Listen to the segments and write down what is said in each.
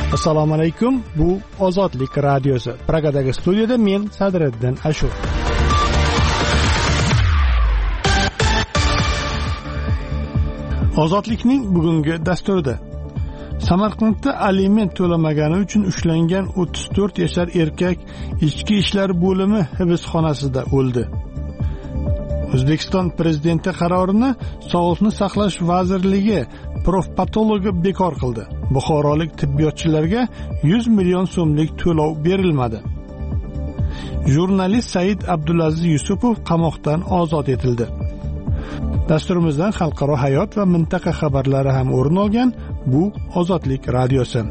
Assalomu alaykum. Bu Ozodlik radiosi. Pragadagi studiyada men Sadriddin Ashur. Ozodlikning bugungi dasturida Samarqandda aliment to'lamagani uchun ushlangan 34 yashar erkak ichki ishlar bo'limi hibsxonasida o'ldi. O'zbekiston prezidenti qarorini Sog'liqni saqlash vazirligi profpatologi bekor qildi. Buxorolik tibbiyotchilarga 100 million so'mlik to'lov berilmadi. Jurnalist Said Abdulaziz Yusupov qamoqdan ozod etildi. Dasturimizdan xalqaro hayot va mintaqa xabarlari ham o'rin olgan. Bu Ozodlik radiosi.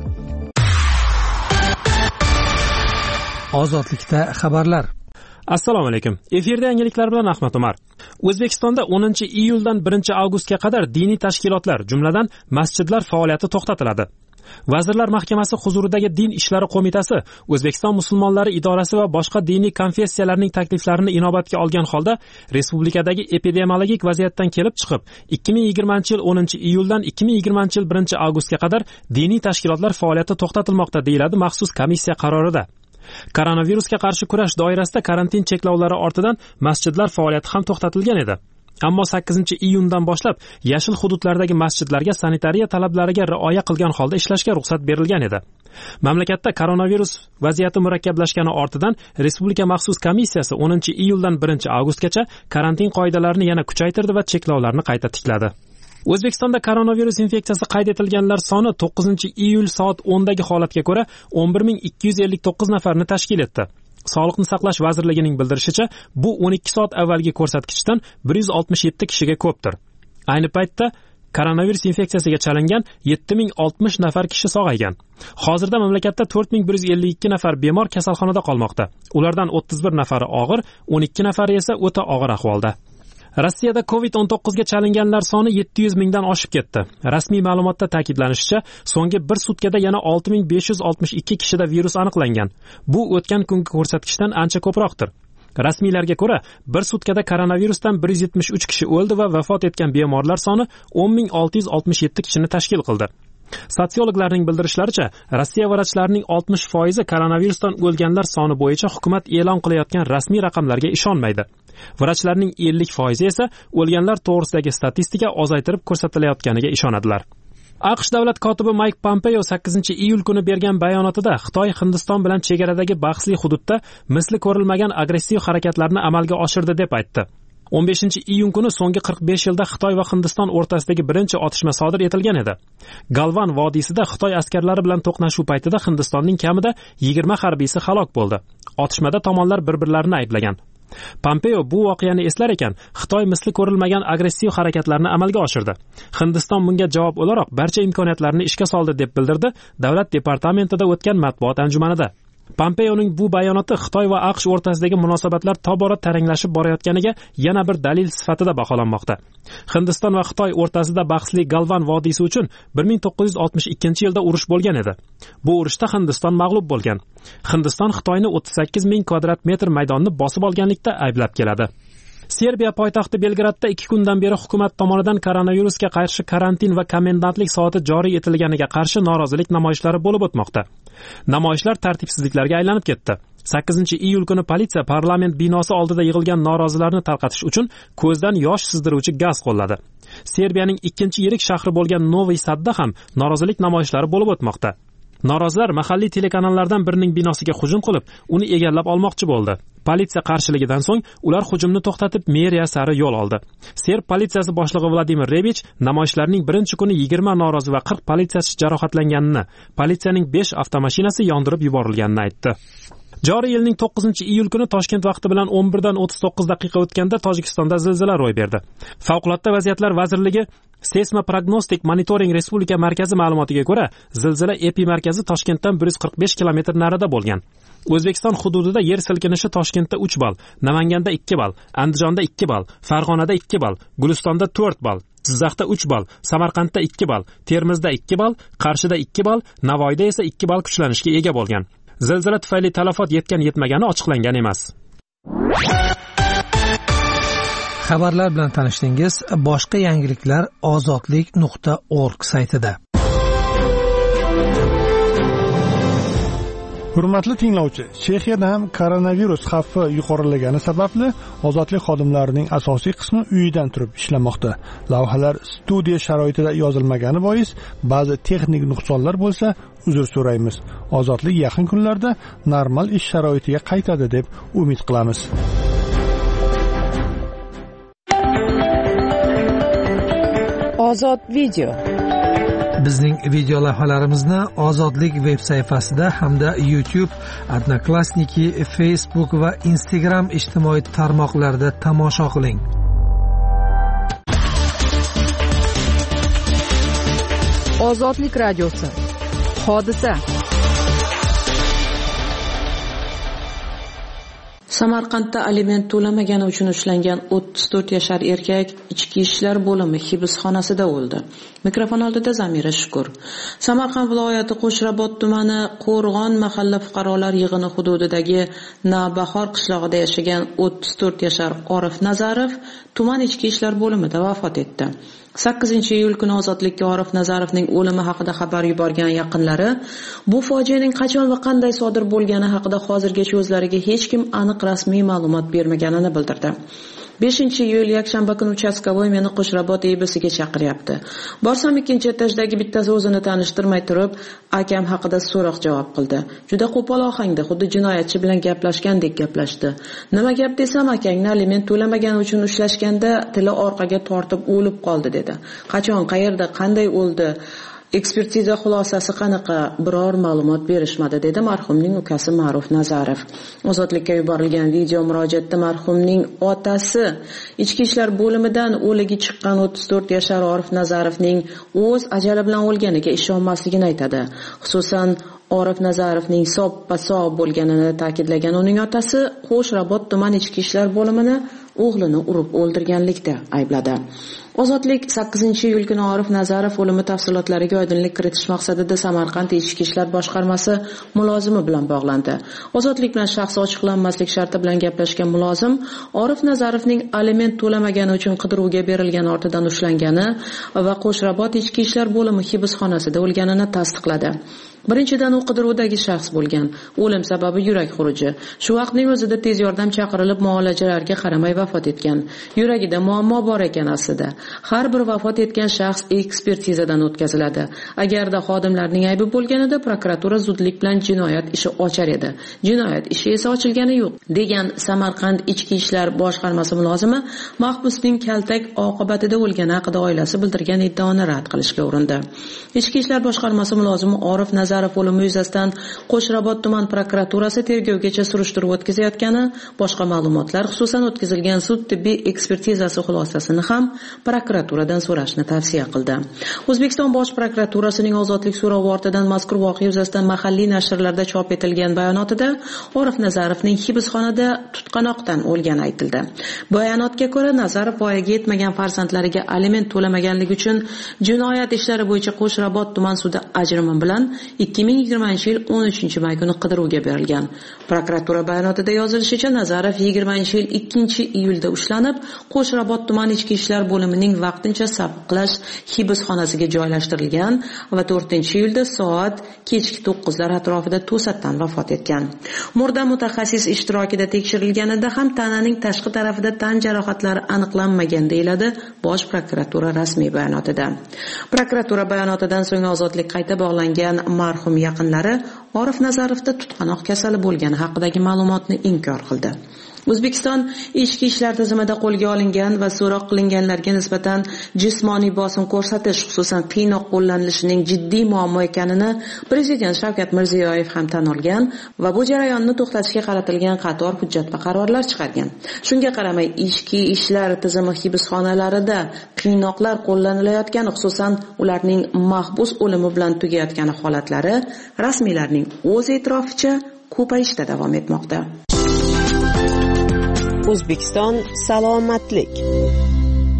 Ozodlikda xabarlar. Assalomu alaykum. Efirda yangiliklar bilan Ahmad Umar. O'zbekistonda 10-iyuldan 1-avgustga qadar diniy tashkilotlar, jumladan masjidlar faoliyati to'xtatiladi. Vazirlar Mahkamasi huzuridagi Din ishlari qo'mitasi O'zbekiston musulmonlari idorasi va boshqa diniy konfessiyalarning takliflarini inobatga olgan holda respublikadagi epidemiologik vaziyatdan kelib chiqib 2020-yil 10-iyuldan 2020-yil 1-avgustga qadar diniy tashkilotlar faoliyati to'xtatilmoqda deyiladi maxsus komissiya qarorida. Koronavirusga qarshi kurash doirasida karantin cheklovlari ortidan masjidlar faoliyati ham to'xtatilgan edi. Ammo 8-iyundan boshlab yashil hududlardagi masjidlarga sanitariya talablariga rioya qilgan holda ishlashga ruxsat berilgan edi. Mamlakatda koronavirus vaziyati murakkablashgani ortidan respublika maxsus komissiyasi 10-iyuldan 1-avgustgacha karantin qoidalarini yana kuchaytirdi va cheklovlarni qayta tikladi. O'zbekistonda koronavirus infeksiyasi qayd etilganlar soni 9-iyul soat 10dagi holatga ko'ra 11259 nafarni tashkil etdi. Sog'liqni saqlash vazirligining bildirishicha, bu 12 soat avvalgi ko'rsatkichdan 167 kishiga ko'pdir. Ayni paytda koronavirus infeksiyasiga chalingan 7060 nafar kishi sog'aygan. Hozirda mamlakatda 4152 nafar bemor kasalxonada qolmoqda. Ulardan 31 nafari og'ir, 12 nafari esa o'ta og'ir ahvolda. Rossiyada COVID-19 ga chalinganlar soni 700 mingdan oshib ketdi. Rasmiy ma'lumotda ta'kidlanishicha, so'nggi bir sutkada yana 6562 kishida virus aniqlangan. Bu o'tgan kungi ko'rsatkichdan ancha ko'proqdir. Rasmiylarga ko'ra, bir sutkada koronavirusdan 173 kishi o'ldi va vafot etgan bemorlar soni 10667 kishini tashkil qildi. Sotsiologlarning bildirishlaricha, Rossiya vrachlarining 60% koronavirusdan o'lganlar soni bo'yicha hukumat e'lon qilayotgan rasmiy raqamlarga ishonmaydi. Vrachlarning 50% esa o'lganlar to'g'risidagi statistika ozaytirib ko'rsatilayotganiga ishonadilar. AQSh davlat kotibi Mike Pompeo 8-iyul kuni bergan bayonotida Xitoy Hindiston bilan chegaradagi bahsli hududda misli ko'rilmagan agressiv harakatlarni amalga oshirdi deb aytdi. 15-iyun kuni so'nggi 45 yilda Xitoy va Hindiston o'rtasidagi birinchi otishma sodir etilgan edi. Galvan vodiysida Xitoy askarlari bilan to'qnashuv paytida Hindistonning kamida 20 harbiysi halok bo'ldi. Otishmada tomonlar bir-birlarini ayblagan. Pompeo bu voqeani eslar ekan, Xitoy misli ko'rilmagan agressiv harakatlarni amalga oshirdi. Hindiston bunga javob o'laroq barcha imkoniyatlarni ishga soldi deb bildirdi Davlat departamentida o'tgan matbuot anjumanida. Pompeoning bu bayonoti Xitoy va AQSh o'rtasidagi munosabatlar tobora taranglashib borayotganiga yana bir dalil sifatida baholanmoqda. Hindiston va Xitoy o'rtasida bahsli Galvan vodiysi uchun 1962-yilda urush bo'lgan edi. Bu urushda Hindiston mag'lub bo'lgan. Hindiston Xitoyni 38 ming kvadrat metr maydonni bosib olganlikda ayblab keladi. Serbiya poytaxti Belgradda 2 kundan beri hukumat tomonidan koronavirusga qarshi karantin va komendantlik soati joriy etilganiga qarshi norozilik namoyishlari bo'lib o'tmoqda. Namoyishlar tartibsizliklarga aylanib ketdi. 8-iyul kuni politsiya parlament binosi oldida yig'ilgan norozilarni tarqatish uchun ko'zdan yosh sizdiruvchi gaz qo'lladi. Serbiyaning 2-yirik shahri bo'lgan Novi Sadda ham norozilik namoyishlari bo'lib o'tmoqda. Norozilar mahalliy telekanallardan birining binosiga hujum qilib, uni egallab olmoqchi bo'ldi. Politsiya qarshiligidan so'ng ular hujumni to'xtatib meriya sari yo'l oldi. Serb politsiyasi boshlig'i Vladimir Rebich namoyishlarning birinchi kuni 20 norozi va 40 politsiyachi jarohatlanganini, politsiyaning 5 avtomashinasi yondirib yuborilganini aytdi. Joriy yilning 9-iyul kuni Toshkent vaqti bilan 11:39 o'tganda Tojikistonda zilzila ro'y berdi. Favqulodda vaziyatlar vazirligi Seysmoprognostik monitoring respublika markazi ma'lumotiga ko'ra, zilzila epimarkazi Toshkentdan 145 km narida bo'lgan. O'zbekiston hududida yer silkinishi Toshkentda 3 ball, Namanganda 2 ball, Andijonda 2 ball, Farg'onada 2 ball, Gulistonda 4 ball, Jizzaxda 3 ball, Samarqandda 2 ball, Termizda 2 ball, Qarshida 2 ball, Navoiyda esa 2 ball kuchlanishga ega bo'lgan. Zilzila tufayli talafot yetgan-yetmagani ochiqlangan emas. Xabarlar bilan tanishdingiz. Boshqa yangiliklar ozodlik.org saytida. Hurmatli tinglovchi, Chexiyada ham koronavirus xavfi yuqorilagani sababli ozodlik xodimlarining asosiy qismi uyidan turib ishlamoqda. Lavhalar studiya sharoitida yozilmagani bois ba'zi texnik nuqsonlar bo'lsa, uzr so'raymiz. Ozodlik yaqin kunlarda normal ish sharoitiga qaytadi deb umid qilamiz. Ozod video. Bizning video lavhalarimizni Ozodlik veb sayfasida hamda YouTube, Odnoklassniki, Facebook va Instagram ijtimoiy tarmoqlarida tomosha qiling. Ozodlik radiosi. Hodisa. Samarqandda aliment to'lamagani uchun ushlangan 34 yashar erkak ichki ishlar bo'limi hibsxonasida o'ldi. Mikrofon oldida Zamira Shukur. Samarqand viloyati Qo'shrabot tumani Qo'rg'on mahalla fuqarolar yig'ini hududidagi Nabahor qishlog'ida yashagan 34 yashar Orif Nazarov tuman ichki ishlar bo'limida vafot etdi. 8-iyul kuni ozodlikka Orif Nazarovning o'limi haqida xabar yuborgan yaqinlari bu fojianing qachon va qanday sodir bo'lgani haqida hozirgacha o'zlariga hech kim aniq rasmiy ma'lumot bermaganini bildirdi. 5-iyul yakshanba kuni uchastkavoy meni Qo'shrabot EBSga chaqiryapti. Borsam ikkinchi etajdagi bittasi o'zini tanishtirmay turib, akam haqida so'roq-javob qildi. Juda qo'pol ohangda, xuddi jinoyatchi bilan gaplashgandek gaplashdi. Nima gap desam, akangni aliment to'lamagani uchun ushlashganda tili orqaga tortib o'lib qoldi dedi. Qachon, qayerda, qanday o'ldi? Ekspertiza xulosasi qanaqa? Biror ma'lumot berishmadi dedi marhumning ukasi Ma'ruf Nazarov. Ozodlikka yuborilgan video murojaatda marhumning otasi ichki ishlar bo'limidan o'ligi chiqqan 34 yashar Orif Nazarovning o'z ajali bilan o'lganiga ishonmasligini aytadi. Xususan Orif Nazarovning soppa-sog' bo'lganini ta'kidlagan uning otasi Qo'shrabot tuman ichki ishlar bo'limini o'g'lini urib o'ldirganlikda aybladi. Ozodlik 8-iyul kuni Orif Nazarov o'limi tafsilotlariga oydinlik kiritish maqsadida Samarqand ichki ishlar boshqarmasi mulozimi bilan bog'landi. Ozodlik bilan shaxsi ochiqlanmaslik sharti bilan gaplashgan mulozim Orif Nazarovning aliment to'lamagani uchun qidiruvga berilgan ortidan ushlangani va Qo'shrabot ichki ishlar bo'limi hibsxonasida o'lganini tasdiqladi. Birinchidan u qidiruvdagi shaxs bo'lgan. O'lim sababi yurak xuruji. Shu vaqtning o'zida tez yordam chaqirilib muolajalarga qaramay vafot etgan. Yuragida muammo bor ekan aslida. Har bir vafot etgan shaxs ekspertizadan o'tkaziladi. Agarda xodimlarning aybi bo'lganida prokuratura zudlik bilan jinoyat ishi ochar edi. Jinoyat ishi esa ochilgani yo'q, degan Samarqand ichki ishlar boshqarmasi mulozimi mahbusning kaltak oqibatida o'lgani haqida oilasi bildirgan iddaoni rad qilishga urindi. Ichki ishlar boshqarmasi mulozimi Orif Nazarov o'limi yuzasidan Qo'shrabot tuman prokuraturasi tergovgacha surishtiruv o'tkazayotgani, boshqa ma'lumotlar, xususan o'tkazilgan sud tibbiy ekspertizasi xulosasini ham prokuraturadan so'rashni tavsiya qildi. O'zbekiston Bosh prokuraturasining ozodlik so'rovi ortidan mazkur voqea yuzasidan mahalliy nashrlarda chop etilgan bayonotida Orif Nazarovning hibsxonada tutqanoqdan o'lgani aytildi. Bayonotga ko'ra, Nazarov voyaga yetmagan farzandlariga aliment to'lamaganligi uchun jinoyat ishlari bo'yicha Qo'shrabot tuman sudi ajrimi bilan 2020-yil 13-may kuni qidiruvga berilgan. Prokuratura bayonotida yozilishicha, Nazarov 20-yil 2-iyulda ushlanib, Qo'shrabot tuman ichki ishlar bo'limining vaqtincha saqlash hibsxonasiga joylashtirilgan va 4-iyulda soat kechki 9lar atrofida to'satdan vafot etgan. Murda mutaxassis ishtirokida tekshirilganida ham tananing tashqi tarafida tan jarohatlari aniqlanmagan deyiladi Bosh prokuratura rasmiy bayonotida. Prokuratura bayonotidan so'ng ozodlik qayta bog'langan marhum yaqinlari Orif Nazarovda tutqanoq kasali bo'lgani haqidagi ma'lumotni inkor qildi. O'zbekiston ichki ishlar tizimida qo'lga olingan va so'roq qilinganlarga nisbatan jismoniy bosim ko'rsatish, xususan qiynoq qo'llanilishining jiddiy muammo ekanini Prezident Shavkat Mirziyoyev ham tan olgan va bu jarayonni to'xtatishga qaratilgan qator hujjat va qarorlar chiqargan. Shunga qaramay, ichki ishlar tizimi hibsxonalarida qiynoqlar qo'llanilayotgani, xususan ularning mahbus o'limi bilan tugayotgani holatlari rasmiylarning o'z e'tiroficha ko'payishda davom etmoqda. O'zbekiston salomatlik.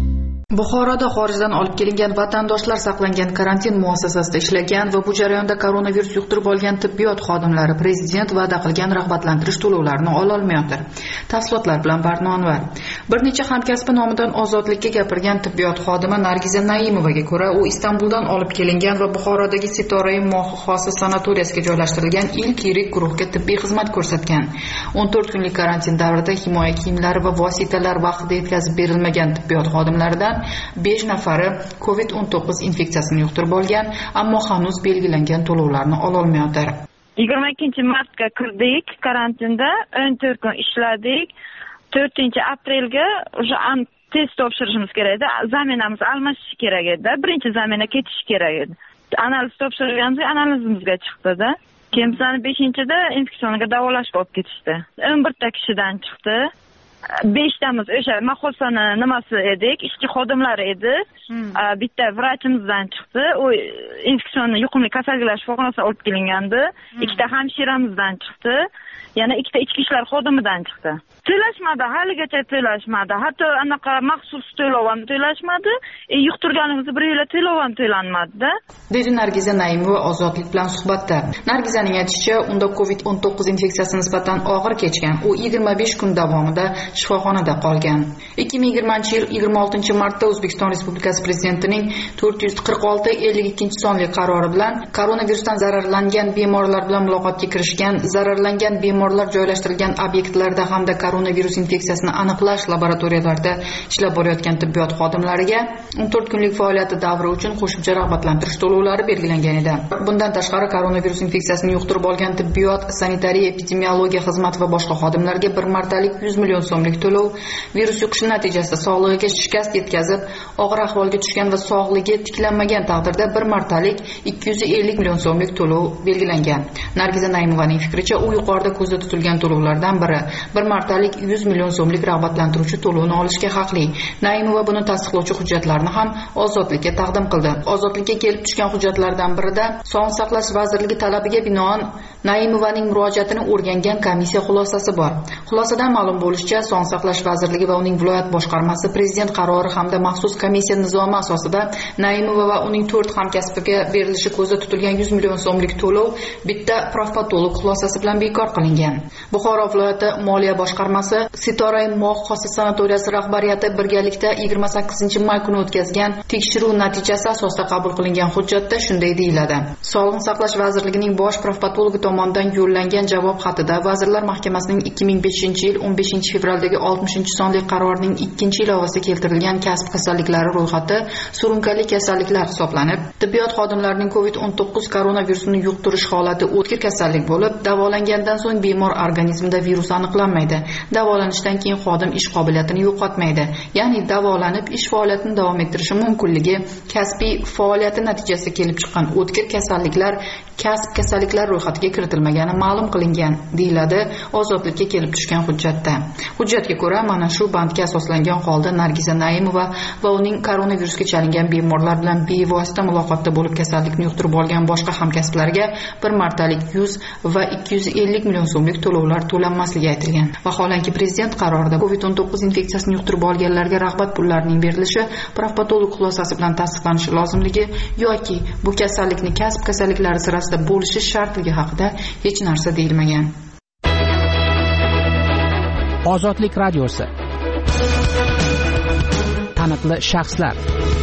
Buxoroda xorijdan olib kelingan vatandoshlar saqlangan karantin muassasasida ishlagan va bu jarayonda koronavirus yuqtirib olgan tibbiyot xodimlari prezident va'da qilgan rag'batlantirish to'lovlarini ololmayotir. Tafsilotlar bilan Barnonvar. Bir necha hamkasbi nomidan Ozodlikka gapirgan tibbiyot xodimi Nargiza Naimovaga ko'ra, u Istanbuldan olib kelingan va Buxorodagi Sitorai Mohi xossi sanatoriyasiga joylashtirilgan ilk yirik guruhga tibbiy xizmat ko'rsatgan. 14 kunlik karantin davrida himoya kiyimlari va vositalar vaqtida yetkazib berilmagan tibbiyot xodimlaridan 5 nafari COVID-19 infeksiyasini yuqtirib olgan, ammo hanuz belgilangan to'lovlarni ololmayotir. 22-martga kirdik karantinda, 14 kun ishladik. 4-aprelga test topshirishimiz kerak edi. Zaminamiz almashish kerak edi. Birinchi zamina ketish kerak edi. Analiz topshirganimizda analizimizga chiqdi-da. Keyin bizani 5-da infeksiyaga davolashga olib ketishdi. 11 ta kishidan chiqdi. 5tamiz o'sha mahosani nimasi edik, ishchi xodimlari edi. Bitta vrachimizdan chiqdi. U infeksion yuqumli kasalliklar shifoxonasiga olib kelingandi. 2ta hamshiramizdan chiqdi. Yana 2ta ichki ishlar xodimidan chiqdi. To'lashmadi, haligacha to'lashmadi. Hatto anaqa maxsus to'lov ham to'lashmadi. Yuqtirganimizni bir yo'la to'lov ham to'lanmadi-da. Dedi Nargiza Naimova Ozodlik bilan suhbatda. Nargizaning aytishicha, unda COVID-19 infeksiyasi nisbatan og'ir kechgan. U 25 kun davomida shifoxonada qolgan. 2020-yil 26-martda O'zbekiston Respublikasi Prezidentining 446/52 sonli qarori bilan koronavirusdan zararlangan bemorlar bilan muloqotga kirishgan, zararlangan bemorlar joylashtirilgan obyektlarda hamda koronavirus infeksiyasini aniqlash laboratoriyalarida ishlab borayotgan tibbiyot xodimlariga 14 kunlik faoliyati davri uchun qo'shimcha rag'batlantirish to'lovlari belgilangan edi. Bundan tashqari koronavirus infeksiyasini yuqtirib olgan tibbiyot, sanitariya, epidemiologiya xizmati va boshqa xodimlarga bir martalik 100 million so'mlik to'lov, virus yuqishi natijasida sog'lig'iga shikast yetkazib, og'ir ahvolga tushgan va sog'ligi tiklanmagan taqdirda bir martalik 250 million so'mlik to'lov belgilangan. Nargiza Naimovaning fikricha, u yuqorida ko'zda tutilgan to'lovlardan biri bir martalik 100 million so'mlik rag'batlantiruvchi to'lovni olishga haqli. Naimova buni tasdiqlovchi hujjatlarni ham Ozodlikka taqdim qildi. Ozodlikka kelib tushgan hujjatlardan birida Sog'liqni saqlash vazirligi talabiga binoan Naimovaning murojaatini o'rgangan komissiya xulosasi bor. Xulosadan ma'lum bo'lishicha, Sog'liqni saqlash vazirligi va uning viloyat boshqarmasi prezident qarori hamda maxsus komissiya nizomi asosida Naimova va uning 4 hamkasbiga berilishi ko'zda tutilgan 100 million so'mlik to'lov bitta profpatolog xulosasi bilan bekor qilingan. Buxoro viloyati moliya boshqarmasi Sitorai Mohi xossi sanatoriyasi rahbariyati birgalikda 28-may kuni o'tkazgan tekshiruv natijasi asosida qabul qilingan hujjatda shunday deyiladi. Sog'liqni saqlash vazirligining bosh profpatologi tomonidan yo'llangan javob xatida Vazirlar Mahkamasining 2005-yil 15 fevraldagi 60 sonli qarorining 2-ilovasida keltirilgan kasb kasalliklari ro'yxati surunkali kasalliklar hisoblanib, tibbiyot xodimlarining COVID-19 koronavirusini yuqtirish holati o'tkir kasallik bo'lib, davolangandan so'ng bemor organizmida virus aniqlanmaydi. Davolanishdan keyin xodim ish qobiliyatini yo'qotmaydi. Ya'ni davolanib ish faoliyatini davom ettirishi mumkinligi, kasbiy faoliyati natijasida kelib chiqqan o'tkir kasalliklar kasb kasalliklar ro'yxatiga kiritilmagani ma'lum qilingan, deyiladi Ozodlikka kelib tushgan hujjatda. Hujjatga ko'ra, mana shu bandga asoslangan holda Nargiza Naimova va uning koronavirusga chalingan bemorlar bilan bevosita muloqotda bo'lib kasallikni yuqtirib olgan boshqa hamkasblariga bir martalik 100 va 250 million so'mlik to'lovlar to'lanmasligi aytilgan. Vaholanki prezident qarorida COVID-19 infeksiyasini yuqtirib olganlarga rag'bat pullarining berilishi profpatolog xulosasi bilan tasdiqlanishi lozimligi yoki bu kasallikni kasb kasalliklari sirasida bo'lishi shartligi haqida hech narsa deyilmagan. Ozodlik radiosi. Taniqli shaxslar.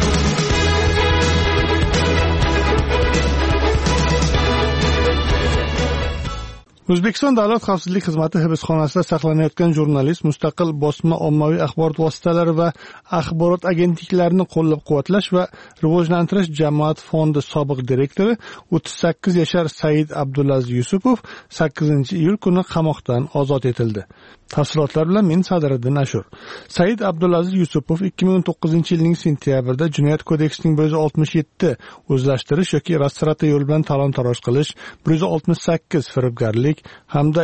O'zbekiston Davlat xavfsizlik xizmati hibsxonasida saqlanayotgan jurnalist mustaqil bosma ommaviy axborot vositalari va axborot agentliklarini qo'llab-quvvatlash va rivojlantirish jamoat fondi sobiq direktori 38 yashar Said Abdulaziz Yusupov 8-iyul kuni qamoqdan ozod etildi. Tafsilotlar bilan men Sadiriddin Ashur. Said Abdulaziz Yusupov 2019-yilning sentyabrida Jinoyat kodeksining 167 o'zlashtirish yoki rastrata yo'l bilan talon-taroj qilish, 168 firibgarlik, egalik hamda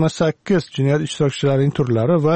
28 jinoyat ishtirokchilarining turlari va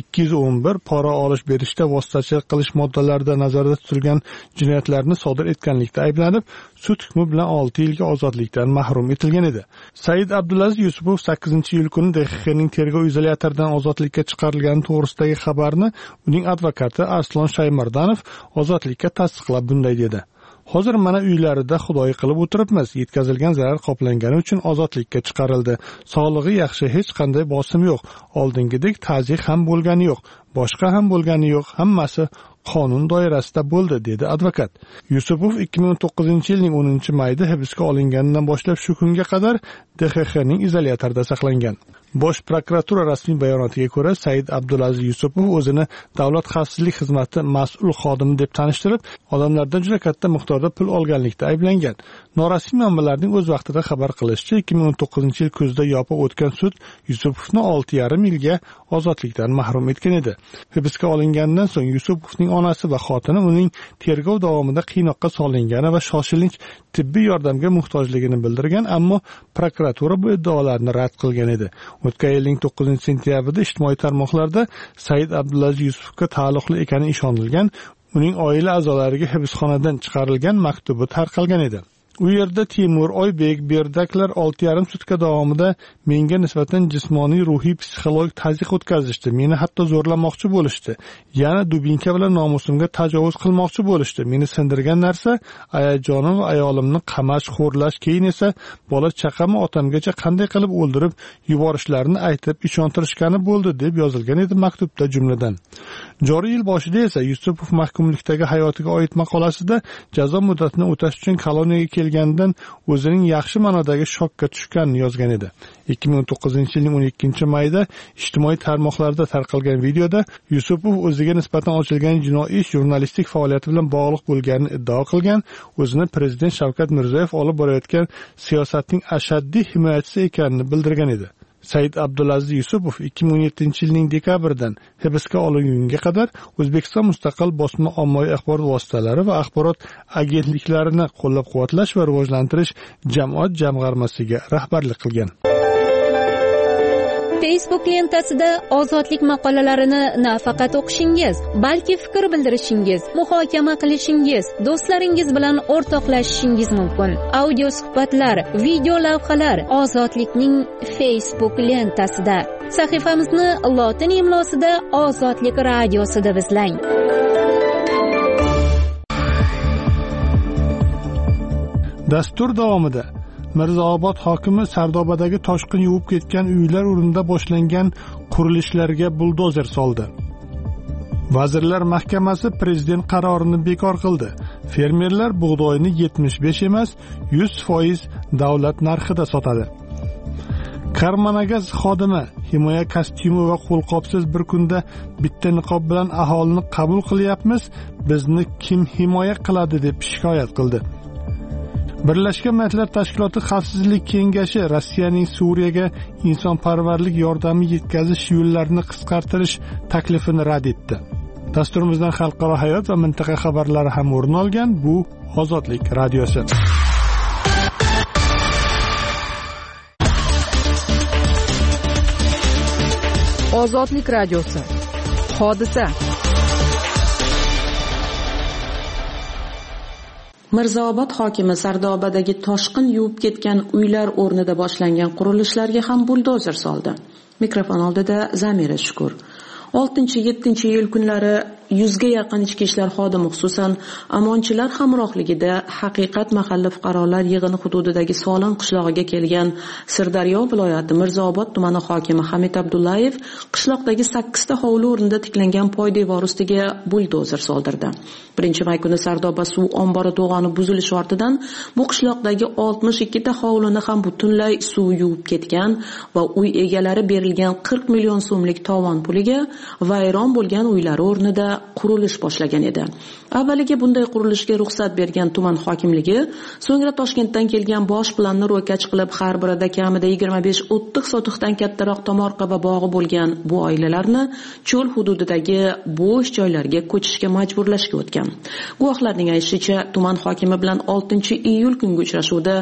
211 pora olish berishda vositachilik qilish moddalarida nazarda tutilgan jinoyatlarni sodir etganlikda ayblanib, sud hukmi bilan 6 yilga ozodlikdan mahrum etilgan edi. Said Abdulaziz Yusupov 8-iyul kuni DXXning tergov izolyatoridan ozodlikka chiqarilgani to'g'risidagi xabarni uning advokati Arslon Shaymardanov ozodlikka tasdiqlab bunday dedi: Hozir mana uylarida xudoy qilib o'tiribmiz. Yetkazilgan zarar qoplangani uchun ozodlikka chiqarildi. Sog'lig'i yaxshi, hech qanday bosim yo'q. Oldingidek ta'ziyq ham bo'lgani yo'q, boshqa ham bo'lgani yo'q. Hammasi qonun doirasida bo'ldi, dedi advokat. Yusupov 2019-yilning 10-mayida hibsga olinganidan boshlab shu kunga qadar DXXning izolyatorida saqlangan. Bosh prokuratura rasmiy bayonotiga ko'ra, Said Abdulaziz Yusupov o'zini Davlat xavfsizlik xizmati mas'ul xodimi deb tanishtirib, odamlardan juda katta miqdorda pul olganlikda ayblangan. Norasmiy manbalarning o'z vaqtida xabar qilishicha, 2019-yil kuzda yopiq o'tgan sud Yusupovni 6,5 yilga ozodlikdan mahrum etgan edi. Hibsga olingandan so'ng Yusupovning onasi va xotini uning tergov davomida qiynoqqa solingani va shoshilinch tibbiy yordamga muhtojligini bildirgan, ammo prokuratura bu iddaolarni rad qilgan edi. O'tgan yilning 9-sentyabrida ijtimoiy tarmoqlarda Said Abdulaziz Yusupovga taalluqli ekani ishonilgan, uning oila a'zolariga hibsxonadan chiqarilgan maktubi tarqalgan edi. U yerda Timur, Oybek, Berdaklar 6,5 sutka davomida menga nisbatan jismoniy, ruhiy, psixologik tazyiq o'tkazishdi. Meni hatto zo'rlamoqchi bo'lishdi. Yana dubinka bilan nomusimga tajovuz qilmoqchi bo'lishdi. Meni sindirgan narsa ayajonim va ayolimni qamash, xo'rlash, keyin esa bola chaqamni otamgacha qanday qilib o'ldirib yuborishlarini aytib ishontirishgani bo'ldi, deb yozilgan edi maktubda jumladan. Joriy yil boshida esa Yusupov mahkumlikdagi hayotiga oid maqolasida jazo muddatini o'tash uchun koloniyaga kelgandan o'zining yaxshi ma'nodagi shokka tushganini yozgan edi. 2019-yilning 12-mayida ijtimoiy tarmoqlarda tarqalgan videoda Yusupov o'ziga nisbatan ochilgan jinoiy ish jurnalistik faoliyati bilan bog'liq bo'lganini iddao qilgan, o'zini prezident Shavkat Mirziyoyev olib borayotgan siyosatning ashaddiy himoyachisi ekanini bildirgan edi. Said Abdulaziz Yusupov 2017-yilning dekabridan hibsga olingunga qadar O'zbekiston mustaqil bosma ommaviy axborot vositalari va axborot agentliklarini qo'llab-quvvatlash va rivojlantirish jamoat jamg'armasiga rahbarlik qilgan. Facebook lentasida ozodlik maqolalarini nafaqat o'qishingiz, balki fikr bildirishingiz, muhokama qilishingiz, do'stlaringiz bilan o'rtoqlashishingiz mumkin. Audio suhbatlar, video lavhalar Ozodlikning Facebook lentasida. Sahifamizni lotin imlosida Ozodlik radiosida izlang. Dastur davomida Mirzaobod hokimi Sardobadagi toshqin yuvib ketgan uylar o'rnida boshlangan qurilishlarga buldozer soldi. Vazirlar Mahkamasi prezident qarorini bekor qildi. Fermerlar bug'doyni 75 emas, 100% davlat narxida sotadi. Karmanagaz xodimi himoya kostyumi va qo'lqopsiz bir kunda bitta niqob bilan aholini qabul qilyapmiz, bizni kim himoya qiladi deb shikoyat qildi. Birlashgan Millatlar Tashkiloti Xavfsizlik kengashi Rossiyaning Suriyaga insonparvarlik yordami yetkazish yo'llarini qisqartirish taklifini rad etdi. Dasturimizdan xalqaro hayot va mintaqa xabarlari ham o'rin olgan. Bu Ozodlik radiosi. Ozodlik radiosi. Hodisa. Mirzaobod hokimi Sardobadagi toshqin yuvib ketgan uylar o'rnida boshlangan qurilishlarga ham buldozer soldi. Mikrofon oldida Zamira Shukur. 6-7 kunlari 100 ga yaqin ichki ishlar xodimi, xususan amonchilar hamrohligida Haqiqat mahalla fuqarolar yig'ini hududidagi Solin qishlog'iga kelgan Sirdaryo viloyati Mirzaobod tumani hokimi Hamid Abdullayev qishloqdagi 8 ta hovli o'rnida tiklangan poydevor ustiga buldozer soldirdi. 1-may kuni Sardoba suv ombori to'g'oni buzilishi ortidan bu qishloqdagi 62 ta hovlini ham butunlay suv yuvib ketgan va uy egalari berilgan 40 million so'mlik tovon puliga vayron bo'lgan uylar o'rnida qurilish boshlagan edi. Avvaliga bunday qurilishga ruxsat bergan tuman hokimligi, so'ngra Toshkentdan kelgan bosh planni ro'kach qilib, har birida kamida 25-30 sotixdan kattaroq tomorqa va bog'i bo'lgan bu oilalarni cho'l hududidagi bo'sh joylarga ko'chishga majburlashga o'tgan. Guvohlarning aytishicha, tuman hokimi bilan 6-iyul kungi uchrashuvda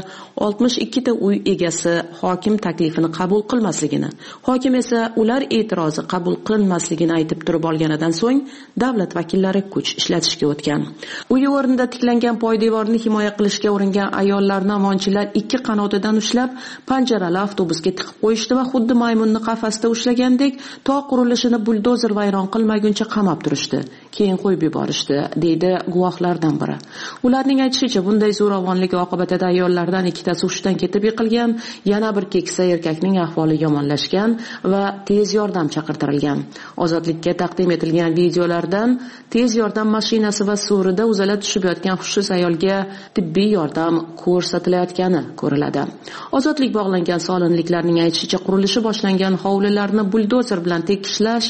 62 ta uy egasi hokim taklifini qabul qilmasligini, hokim esa ular e'tirozi qabul qilinmasligini aytib turib olganidan so'ng davlat vakillari kuch ishlatishga o'tgan. Uy o'rnida tiklangan poydevorni himoya qilishga uringan ayollarni omonchilar ikki qanotidan ushlab, panjarali avtobusga tiqib qo'yishdi va xuddi maymunni qafasda ushlagandek to qurilishini buldozer vayron qilmaguncha qamab turishdi. Keyin qo'yib yuborishdi, deydi guvohlardan biri. Ularning aytishicha, bunday zo'ravonlik oqibatida ayollardan ikkitasi hushdan ketib yiqilgan, yana bir keksa erkakning ahvoli yomonlashgan va tez yordam chaqirtirilgan. Ozodlikka taqdim etilgan videolardan tez yordam mashinasi va suvida uzala tushib yotgan hushsiz ayolga tibbiy yordam ko'rsatilayotgani ko'riladi. Ozodlik bog'langan solinliklarning aytishicha, qurilishi boshlangan hovlilarni buldozer bilan tekishlash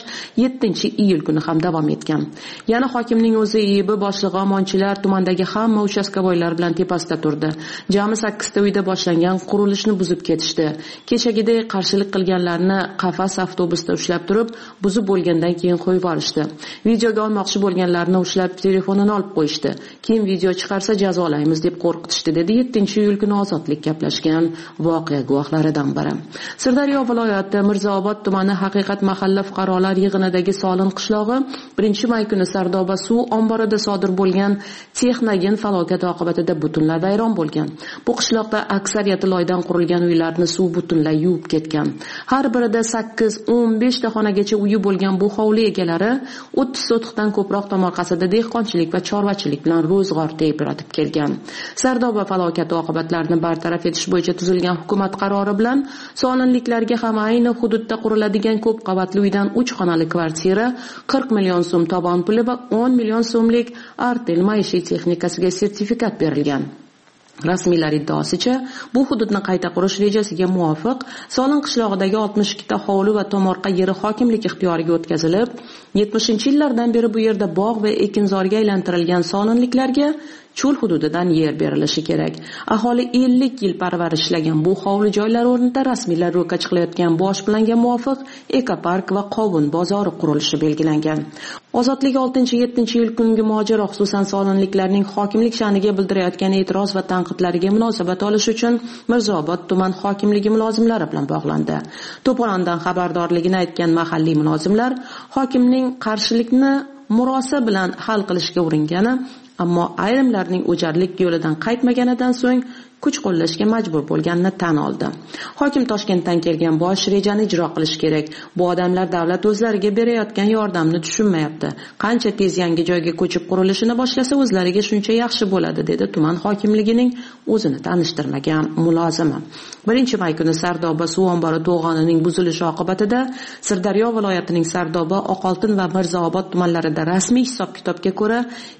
7-iyul kuni ham davom etgan. Yana hokimning o'zi EIB boshlig'i omonchilar tumandagi hamma uchastkavoylar bilan tepasida turdi. Jami 8 ta uyda boshlangan qurilishni buzib ketishdi. Kechagidek qarshilik qilganlarni qafas avtobusda ushlab turib, buzib bo'lgandan keyin qo'yib yuborishdi. Videoga olmoqchi bo'lganlarni ushlab telefonini olib qo'yishdi. Keyin video chiqarsa jazolaymiz deb qo'rqitishdi, dedi 7-iyul kuni Ozodlik gaplashgan voqea guvohlaridan biri. Sirdaryo viloyati Mirzaobod tumani Haqiqat mahalla fuqarolar yig'inidagi Solin qishlog'i 1-may kuni Sardoba suv omborida sodir bo'lgan texnogen falokati oqibatida butunlay vayron bo'lgan. Bu qishloqda aksariyati loydan qurilgan uylarni suv butunlay yuvib ketgan. Har birida 8-15 ta xonagacha uyi bo'lgan bu hovli egalari 30 sotixdan ko'proq tomorqasida dehqonchilik va chorvachilik bilan ro'zg'or tebratib kelgan. Sardoba falokati oqibatlarini bartaraf etish bo'yicha tuzilgan hukumat qarori bilan solinliklarga ham ayni hududda quriladigan ko'p qavatli uydan 3 xonali kvartira 40 million so'm tovon puli va 10 million so'mlik Artel maishiy texnikasiga sertifikat berilgan. Rasmiylar iddaosicha, bu hududni qayta qurish rejasiga muvofiq Solin qishlog'idagi 62 ta hovli va tomorqa yeri hokimlik ixtiyoriga o'tkazilib, 70-yillardan beri bu yerda bog' va ekinzorga aylantirilgan solinliklarga cho'l hududidan yer berilishi kerak. Aholi 50 yil parvarishlagan bu hovli joylar o'rnida rasmiylar ro'kach qilayotgan bosh planga muvofiq ekopark va qovun bozori qurilishi belgilangan. Ozodlik 6-7-iyul kungi mojaro, xususan solinliklarning hokimlik sha'niga bildirayotgan e'tiroz va tanqidlariga munosabat olish uchun Mirzaobod tuman hokimligi mulozimlari bilan bog'landi. To'polondan xabardorligini aytgan mahalliy mulozimlar hokimning qarshilikni murosa bilan hal qilishga uringani, ammo ayrimlarning o'jarlik yo'lidan qaytmaganidan so'ng kuch qo'llashga majbur bo'lganini tan oldi. Hokim Toshkentdan kelgan bosh rejani ijro qilish kerak. Bu odamlar davlat o'zlariga berayotgan yordamni tushunmayapti. Qancha tez yangi joyga ko'chib qurilishini boshlasa o'zlariga shuncha yaxshi bo'ladi, dedi tuman hokimligining o'zini tanishtirmagan mulozimi. 1-may kuni Sardoba suv ombori to'g'onining buzilishi oqibatida Sirdaryo viloyatining Sardoba, Oqoltin va Mirzaobod tumanlarida rasmiy hisob-kitobga ko'ra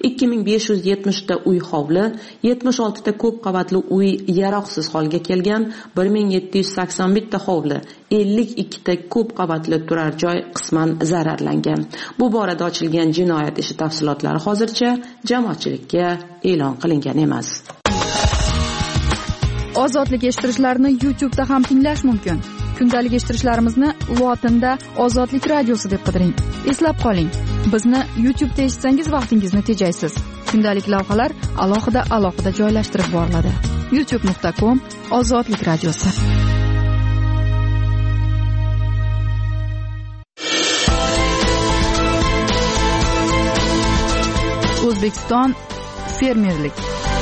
2570 ta uy hovli, 76 ta ko'p qavatli uy yaroqsiz holga kelgan, 1781 ta hovli, 52 ta ko'p qavatli turar joy qisman zararlangan. Bu borada ochilgan jinoyat ishi tafsilotlari hozircha jamoatchilikka e'lon qilingan emas. Ozodlik eshittirishlarni YouTube'da ham tinglash mumkin. Kundalik eshittirishlarimizni lotinda Ozodlik radiosi deb qidiring. Eslab qoling, bizni YouTube'da eshitsangiz vaqtingizni tejaysiz. Kundalik lavhalar alohida joylashtirib boriladi. youtube.com/Ozodlik radiosi. O'zbekiston fermerlik.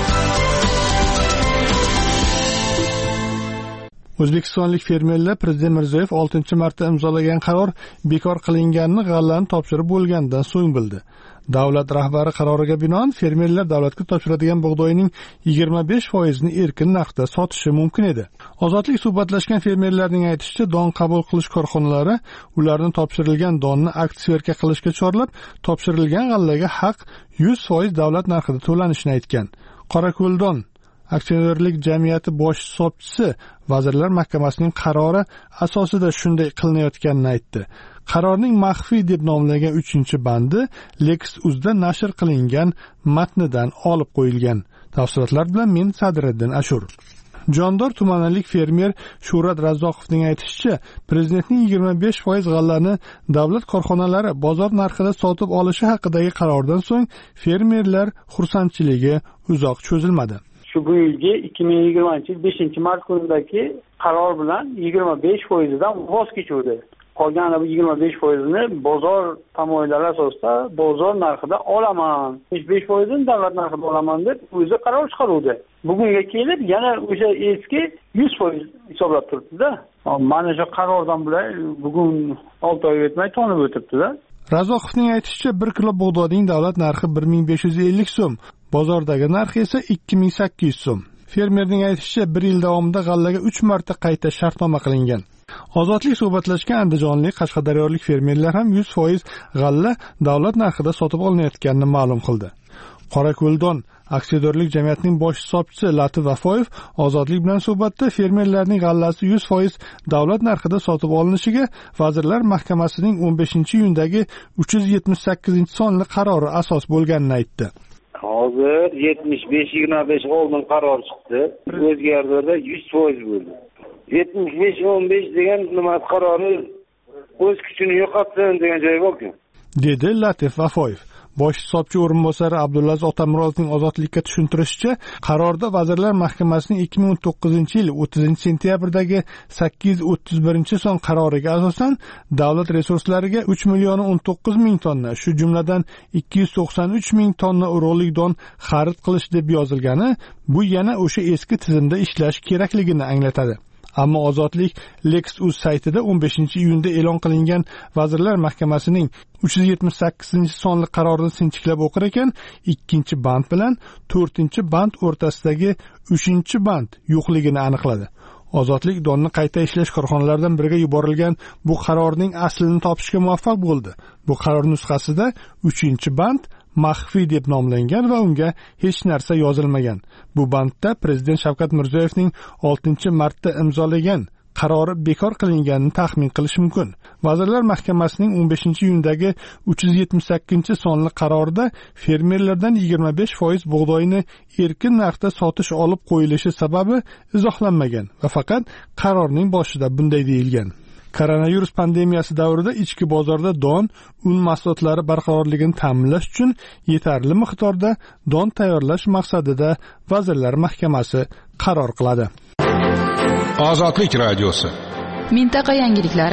O'zbekistonlik fermerlar Prezident Mirziyoyev 6-marta imzolagan qaror bekor qilinganini g'allani topshirib bo'lgandan so'ng bildi. Davlat rahbari qaroriga binoan fermerlar davlatga topshiradigan bug'doyning 25%ni erkin narxda sotishi mumkin edi. Ozodlik suhbatlashgan fermerlarning aytishicha, don qabul qilish korxonalari ularni topshirilgan donni aksiya qilishga chorlab, topshirilgan g'allaga haq 100% davlat narxida to'lanishini aytgan. Qorako'ldon aksionerlik jamiyati bosh hisobchisi Vazirlar Mahkamasining qarori asosida shunday qilinayotganini aytdi. Qarorning maxfiy deb nomlangan 3-bandi Lex.uz'da nashr qilingan matnidan olib qo'yilgan. Tafsilotlar bilan men Sadriddin Ashur. Jondor tumanlik fermer Shuhrat Razzoqovning aytishicha, prezidentning 25% g'allani davlat korxonalari bozor narxida sotib olishi haqidagi qarordan so'ng fermerlar xursandchiligi uzoq cho'zilmadi. Shu yilgi 2020 5-mart kunidagi qaror bilan 25%dan voz kechuvdi. Qolgan bu 25%ni bozor tamoyillari asosida bozor narxida olaman, 5%ni davlat narxida olaman deb o'zi qaror chiqaruvdi. Bugunga kelib yana o'sha eski 100% hisoblab turibdi-da. Mana shu qarordan bular bugun 6 oy o'tmay tonib o'tibdi-da. Razoqovning aytishicha, 1 kilo bug'doyning davlat narxi 1550 so'm, bozordagi narxi esa 2800 so'm. Fermerning aytishicha, 1 yil davomida g'allaga 3 marta qayta shartnoma qilingan. Ozodlik suhbatlashgan andijonlik qashqadaryolik fermerlar ham 100% g'alla davlat narxida sotib olinayotganini ma'lum qildi. Qorako'ldon aksiyadorlik jamiyatining bosh hisobchisi Latif Vafoyev Ozodlik bilan suhbatda fermerlarning g'allasi 100% davlat narxida sotib olinishiga Vazirlar Mahkamasining 15-iyundagi 378-sonli qarori asos bo'lganini aytdi. Hozir 75-25 oldin qaror chiqdi. O'zgardi, 100% bo'ldi. 75-15 degan nima qarori o'z kuchini yo'qotsin degan joyi borku, dedi Latif Vafoyev. Bosh hisobchi o'rinbosari Abdulaziz Otamurodovning Ozodlikka tushuntirishicha, qarorda Vazirlar Mahkamasining 2019-yil 30-sentyabrdagi 831-son qaroriga asosan davlat resurslariga 3,19 tonna, shu jumladan 293 tonna urug'lik don xarid qilish deb yozilgani, bu yana o'sha eski tizimda ishlash kerakligini anglatadi. Ammo Ozodlik Lex.uz saytida 15-iyunda e'lon qilingan Vazirlar Mahkamasining 378-sonli qarorini sinchiklab o'qir ekan, 2-band bilan 4-band o'rtasidagi 3-band yo'qligini aniqladi. Ozodlik donni qayta ishlash korxonalaridan biriga yuborilgan bu qarorning aslini topishga muvaffaq bo'ldi. Bu qaror nusxasida 3-band maxfiy deb nomlangan va unga hech narsa yozilmagan. Bu bandda Prezident Shavkat Mirziyoyevning 6-martda imzolagan qarori bekor qilinganini taxmin qilish mumkin. Vazirlar Mahkamasining 15-iyundagi 378-sonli qarorida fermerlardan 25% bug'doyni erkin narxda sotish olib qo'yilishi sababi izohlanmagan va faqat qarorning boshida bunday deyilgan. Koronavirus pandemiyasi davrida ichki bozorda don, un mahsulotlari barqarorligini ta'minlash uchun yetarli miqdorda don tayyorlash maqsadida Vazirlar Mahkamasi qaror qiladi. Ozodlik radiosi. Mintaqa yangiliklari.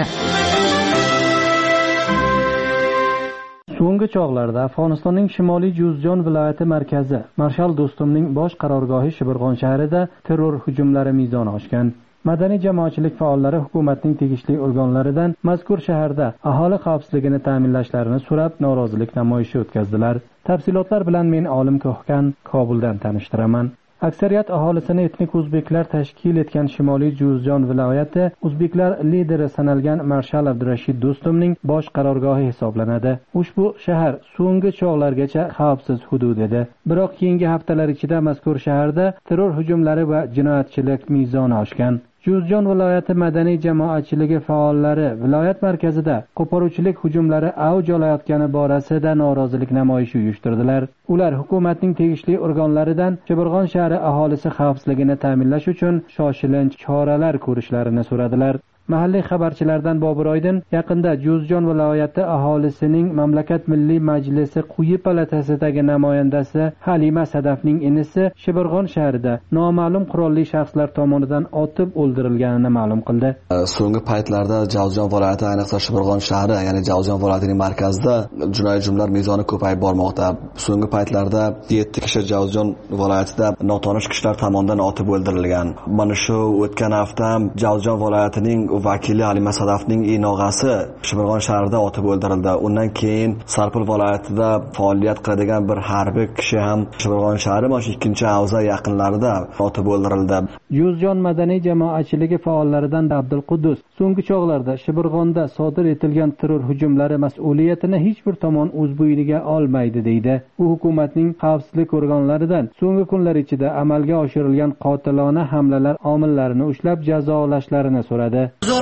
So'nggi chog'larda Afg'onistonning Shimoliy Juzjon viloyati markazi Marshal Do'stumning bosh qarorgohi Shibirg'on shahrida terror hujumlari mezoni oshgan. Madaniy jamoatchilik faollari hukumatning tegishli organlaridan mazkur shaharda aholi xavfsizligini ta'minlashlarini so'rab norozilik namoyishi o'tkazdilar. Tafsilotlar bilan men Olim Ko'hkan Kobuldan tanishtiraman. Aksariyat aholisini etnik o'zbeklar tashkil etgan Shimoliy Juzjon viloyati o'zbeklar lideri sanalgan Marshal Abdurashid Do'stumning bosh qarorgohi hisoblanadi. Ushbu shahar so'nggi chog'largacha xavfsiz hudud edi. Biroq keyingi haftalar ichida mazkur shaharda terror hujumlari va jinoyatchilik mezoni oshgan. Juzjon viloyati madaniy jamoatchiligi faollari viloyat markazida qo'poruvchilik hujumlari avj olayotgani borasida norozilik namoyishi uyushtirdilar. Ular hukumatning tegishli organlaridan Shibirg'on shahri aholisi xavfsizligini ta'minlash uchun shoshilinch choralar ko'rishlarini so'radilar. Mahalliy xabarchilardan Bobur Oydin yaqinda Juzjon viloyati aholisining Mamlakat Milliy Majlisi quyi palatasidagi namoyandasi Halima Sadafning inisi Shibirg'on shahrida noma'lum qurolli shaxslar tomonidan otib o'ldirilganini ma'lum qildi. So'nggi paytlarda Juzjon viloyati, ayniqsa Shibirg'on shahri, ya'ni Juzjon viloyatining markazida jinoiy hujumlar mezoni ko'payib bormoqda. So'nggi paytlarda 7 kishi Juzjon viloyatida notanish kishilar tomonidan otib o'ldirilgan. Mana shu o'tgan hafta Juzjon viloyatining vakili Halima Sadafning inog'asi Shimirg'on shahrida otib o'ldirildi. Undan keyin Sarpul viloyatida faoliyat qiladigan bir harbiy kishi ham Shimirg'on shahri mana 2-Avza yaqinlarida otib o'ldirildi. Yuzjon madaniy jamoatchiligi faollaridan Abdulqudus so'nggi chog'larda Shimirg'onda sodir etilgan terror hujumlari mas'uliyatini hech bir tomon o'z bo'yniga olmaydi deydi. U hukumatning xavfsizlik organlaridan so'nggi kunlar ichida amalga oshirilgan qotilona hamlalar omillarini ushlab jazolashlarini so'radi.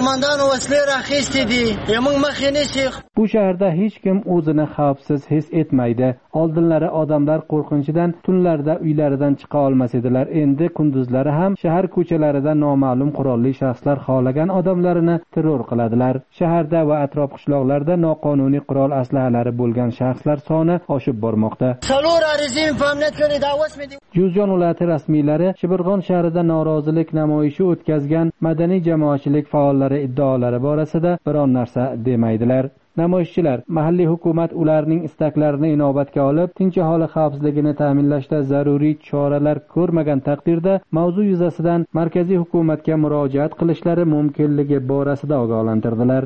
Bu shaharda hech kim o'zini xavfsiz his etmaydi. Oldinlari odamlar qo'rqinchidan tunlarda uylaridan chiqa olmas edilar. Endi kunduzlari ham shahar ko'chalarida noma'lum qurolli shaxslar xohlagan odamlarini terror qiladilar. Shaharda va atrof qishloqlarda noqonuniy qurol aslahalari bo'lgan shaxslar soni oshib bormoqda. Yuzjon viloyati rasmiylari Shimirg'on shahrida norozilik namoyishi o'tkazgan madaniy jamoatchilik faollari iddaolari borasida biron narsa demaydilar. Namoyishchilar mahalliy hukumat ularning istaklarini inobatga olib, tinch aholi xavfsizligini ta'minlashda zaruriy choralar ko'rmagan taqdirda mavzu yuzasidan markaziy hukumatga murojaat qilishlari mumkinligi borasida ogohlantirdilar.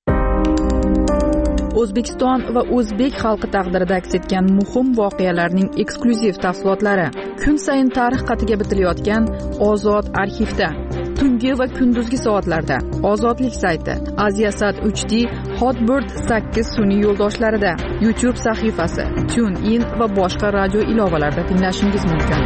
O'zbekiston va o'zbek xalqi taqdirida aks etgan muhim voqealarning eksklyuziv tafsilotlari kun sayin tarix qatiga bitilayotgan Ozod arxivda. Tungi va kunduzgi soatlarda Ozodlik sayti, Aziasat HD, Hotbird 8 sun'iy yo'ldoshlarida, YouTube sahifasi, TuneIn va boshqa radio ilovalarida tinglashingiz mumkin.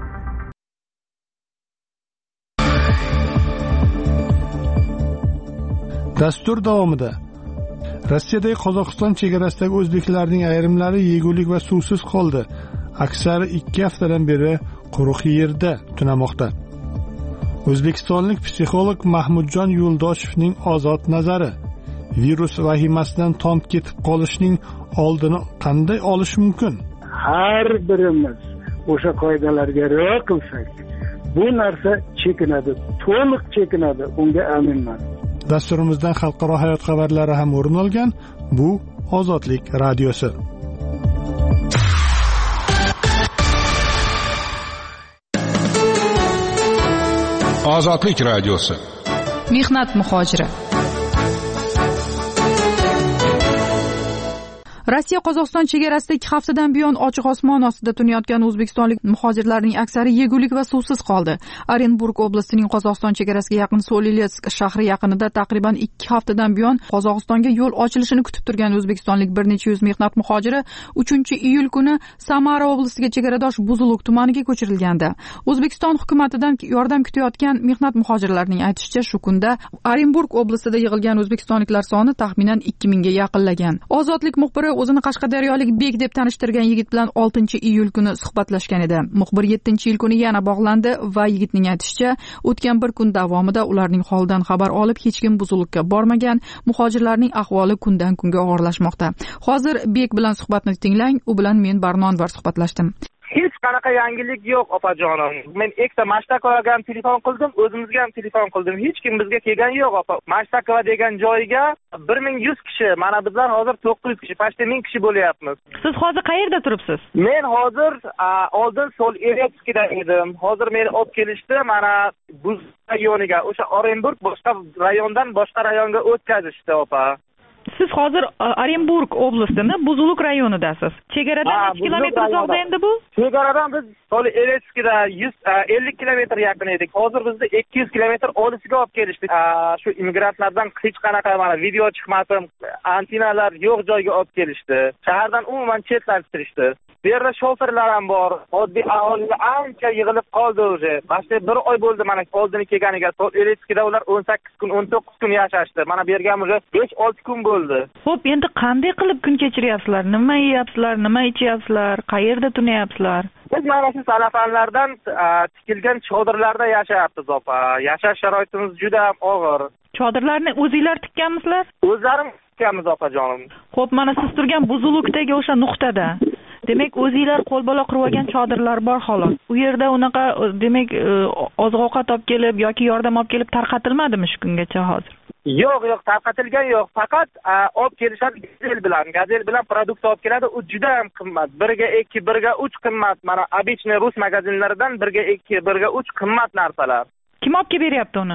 Dastur davomida Rossiyadagi Qozog'iston chegarasidagi o'zbeklarning ayrimlari yegulik va suvsiz qoldi. Aksari 2 haftadan beri quruq yerda tunamoqda. O'zbekistonlik psixolog Mahmudjon Yo'ldoshevning ozod nazari: virus vahimasidan tont ketib qolishning oldini qanday olish mumkin? Har birimiz o'sha qoidalarga rioya qilsak, bu narsa chekinadi, to'liq chekinadi, unga aminman. Dasturimizdan xalqaro hayot xabarlari ham o'rin olgan. Bu Ozodlik radiosi. Ozodlik radiosi. Mehnat muhojiri. Rossiya Qozog'iston chegarasida 2 haftadan buyon ochiq osmon ostida tunayotgan o'zbekistonlik muhojirlarning aksari yegulik va suvsiz qoldi. Orenburg oblastining Qozog'iston chegarasiga yaqin Soliletsk shahri yaqinida taqriban 2 haftadan buyon Qozog'istonga yo'l ochilishini kutib turgan o'zbekistonlik bir necha yuz mehnat muhojiri 3-iyul kuni Samara oblastiga chegaradosh Buzuluk tumaniga ko'chirilgandi. O'zbekiston hukumatidan yordam kutayotgan mehnat muhojirlarning aytishicha, shu kunda Orenburg oblastida yig'ilgan o'zbekistonliklar soni taxminan 2000 ga yaqinlagan. Ozodlik muxbiri o'zini qashqadaryolik Bek deb tanishtirgan yigit bilan 6-iyul kuni suhbatlashgan edi. Muxbir 7-iyul kuni yana bog'landi va yigitning aytishicha, o'tgan bir kun davomida ularning holidan xabar olib, hech kim Buzulukka bormagan. Muhojirlarning ahvoli kundan kunga og'irlashmoqda. Hozir Bek bilan suhbatni tinglang. U bilan men Barnonvar suhbatlashdim. Hech qanaqa yangilik yo'q, opajonim. Men ikkita Mashtakovaga ham telefon qildim, o'zimizga ham telefon qildim. Hech kim bizga kelgan yo'q, opa. Mashtakova degan joyga 1100 kishi, mana bizlar hozir 900 kishi, pashta 1000 kishi bo'lyapmiz. Siz hozir qayerda turibsiz? Men hozir oldin Soletskda edim. Hozir meni olib kelishdi, mana Buz rayoniga, o'sha Orenburg boshqa rayondan boshqa rayonga o'tkazishdi, opa. Siz hozir Orenburg oblastini Buzuluk rayonidasiz. Chegaradan necha kilometr uzoqda endi bu? Chegaradan biz Soletskda 150 kilometr yaqin edik. Hozir bizni 200 kilometr oldisiga olib kelishdi. Shu immigrantlardan hech qanaqa mana video chiqmasin, antinalar yo'q joyga olib kelishdi. Shahardan umuman chetlashtirishdi. Bu yerda shoferlar ham bor. Oddiy aholi ancha yig'ilib qoldi o'zi. Başta bir oy bo'ldi mana oldini kelganiga. Soletskda ular 18 kun, 19 kun yashashdi. Mana bu yerga 5-6 kun bo'ldi. Xo'p, endi qanday qilib kun kechiryapsizlar? Nima yeyapsizlar? Nima ichyapsizlar? Qayerda tunayapsizlar? Biz mana shu salafanlardan tikilgan chodirlarda yashayapmiz, opa. Yashash sharoitimiz juda ham og'ir. Chodirlarni o'zingizlar tikkanmisizlar? O'zlarim tikkanmiz, opajonim. Xo'p, mana siz turgan Buzulukdagi o'sha nuqtada demak, o'zingizlar qo'lbola qurib olgan chodirlar bor xolos. U yerda unaqa demak oziq-ovqat olib kelib yoki yordam olib kelib tarqatilmadimi shu kungacha hozir? Yo'q, tarqatilgan yo'q. Faqat olib kelishadi gazel bilan produkt olib keladi. U juda ham qimmat. 1 ga 2, 1 ga 3 qimmat. Mana обычный rus magazinlaridan 1 ga 2, 1 ga 3 qimmat narsalar. Kim olib kelib beryapti uni?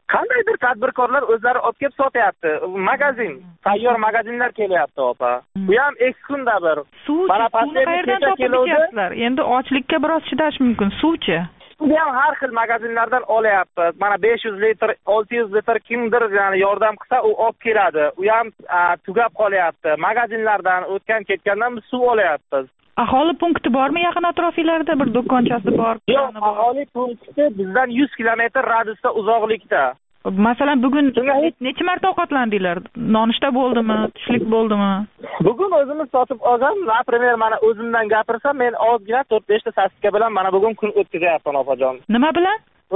qandaydir tadbirkorlar o'zlari olib kelib sotyapti. Magazin, tayyor magazinlar kelyapti, opa. Bu ham ekskunda bir. Mana suvni qayerdan topib ichyapsizlar? Endi ochlikka biroz chidash mumkin. Suvchi? Suvni ham har xil magazinlardan olyapmiz. Mana 500 litr, 600 litr kimdir ya'ni yordam qilsa, u olib keladi. U ham tugab qolyapti. Magazinlardan o'tgan-ketgandan biz suv olyapmiz. Aholi punkti bormi yaqin atrofingizda? Bir do'konchasi bor? Yo'q, aholi punkti bizdan 100 kilometr radiusda uzoqlikda. Masalan, bugun necha marta ovqatlandinglar? Nonushta bo'ldimi, tushlik bo'ldimi? Bugun o'zimiz sotib olgan, например, mana o'zimdan gapirsam, men ozgina 4-5 ta sasiska bilan mana bugun kun o'tkazyapman, opajon. Nima bilan?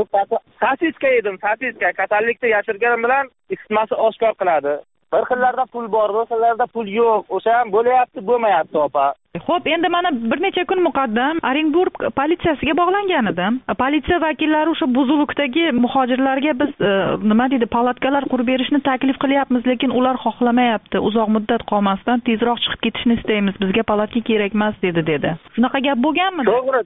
Sasiska yedim, sasiska. Kasallikda yashirganim bilan isitmasi oshkor qiladi. Bir xillarda pul bor, bir xillarda pul yo'q. O'sha ham bo'layapti, bo'lmayapti, opa. Xo'p, endi mana bir necha kun muqaddam Orenburg politsiyasiga bog'langan edim. Politsiya vakillari o'sha buzilukdagi muhojirlarga biz nima deydi, palatkalar qurib berishni taklif qilyapmiz, lekin ular xohlamayapti. Uzoq muddat qolmasdan tezroq chiqib ketishni istaymiz. Bizga palatka kerak emas dedi. Shunaqa gap bo'lganmi?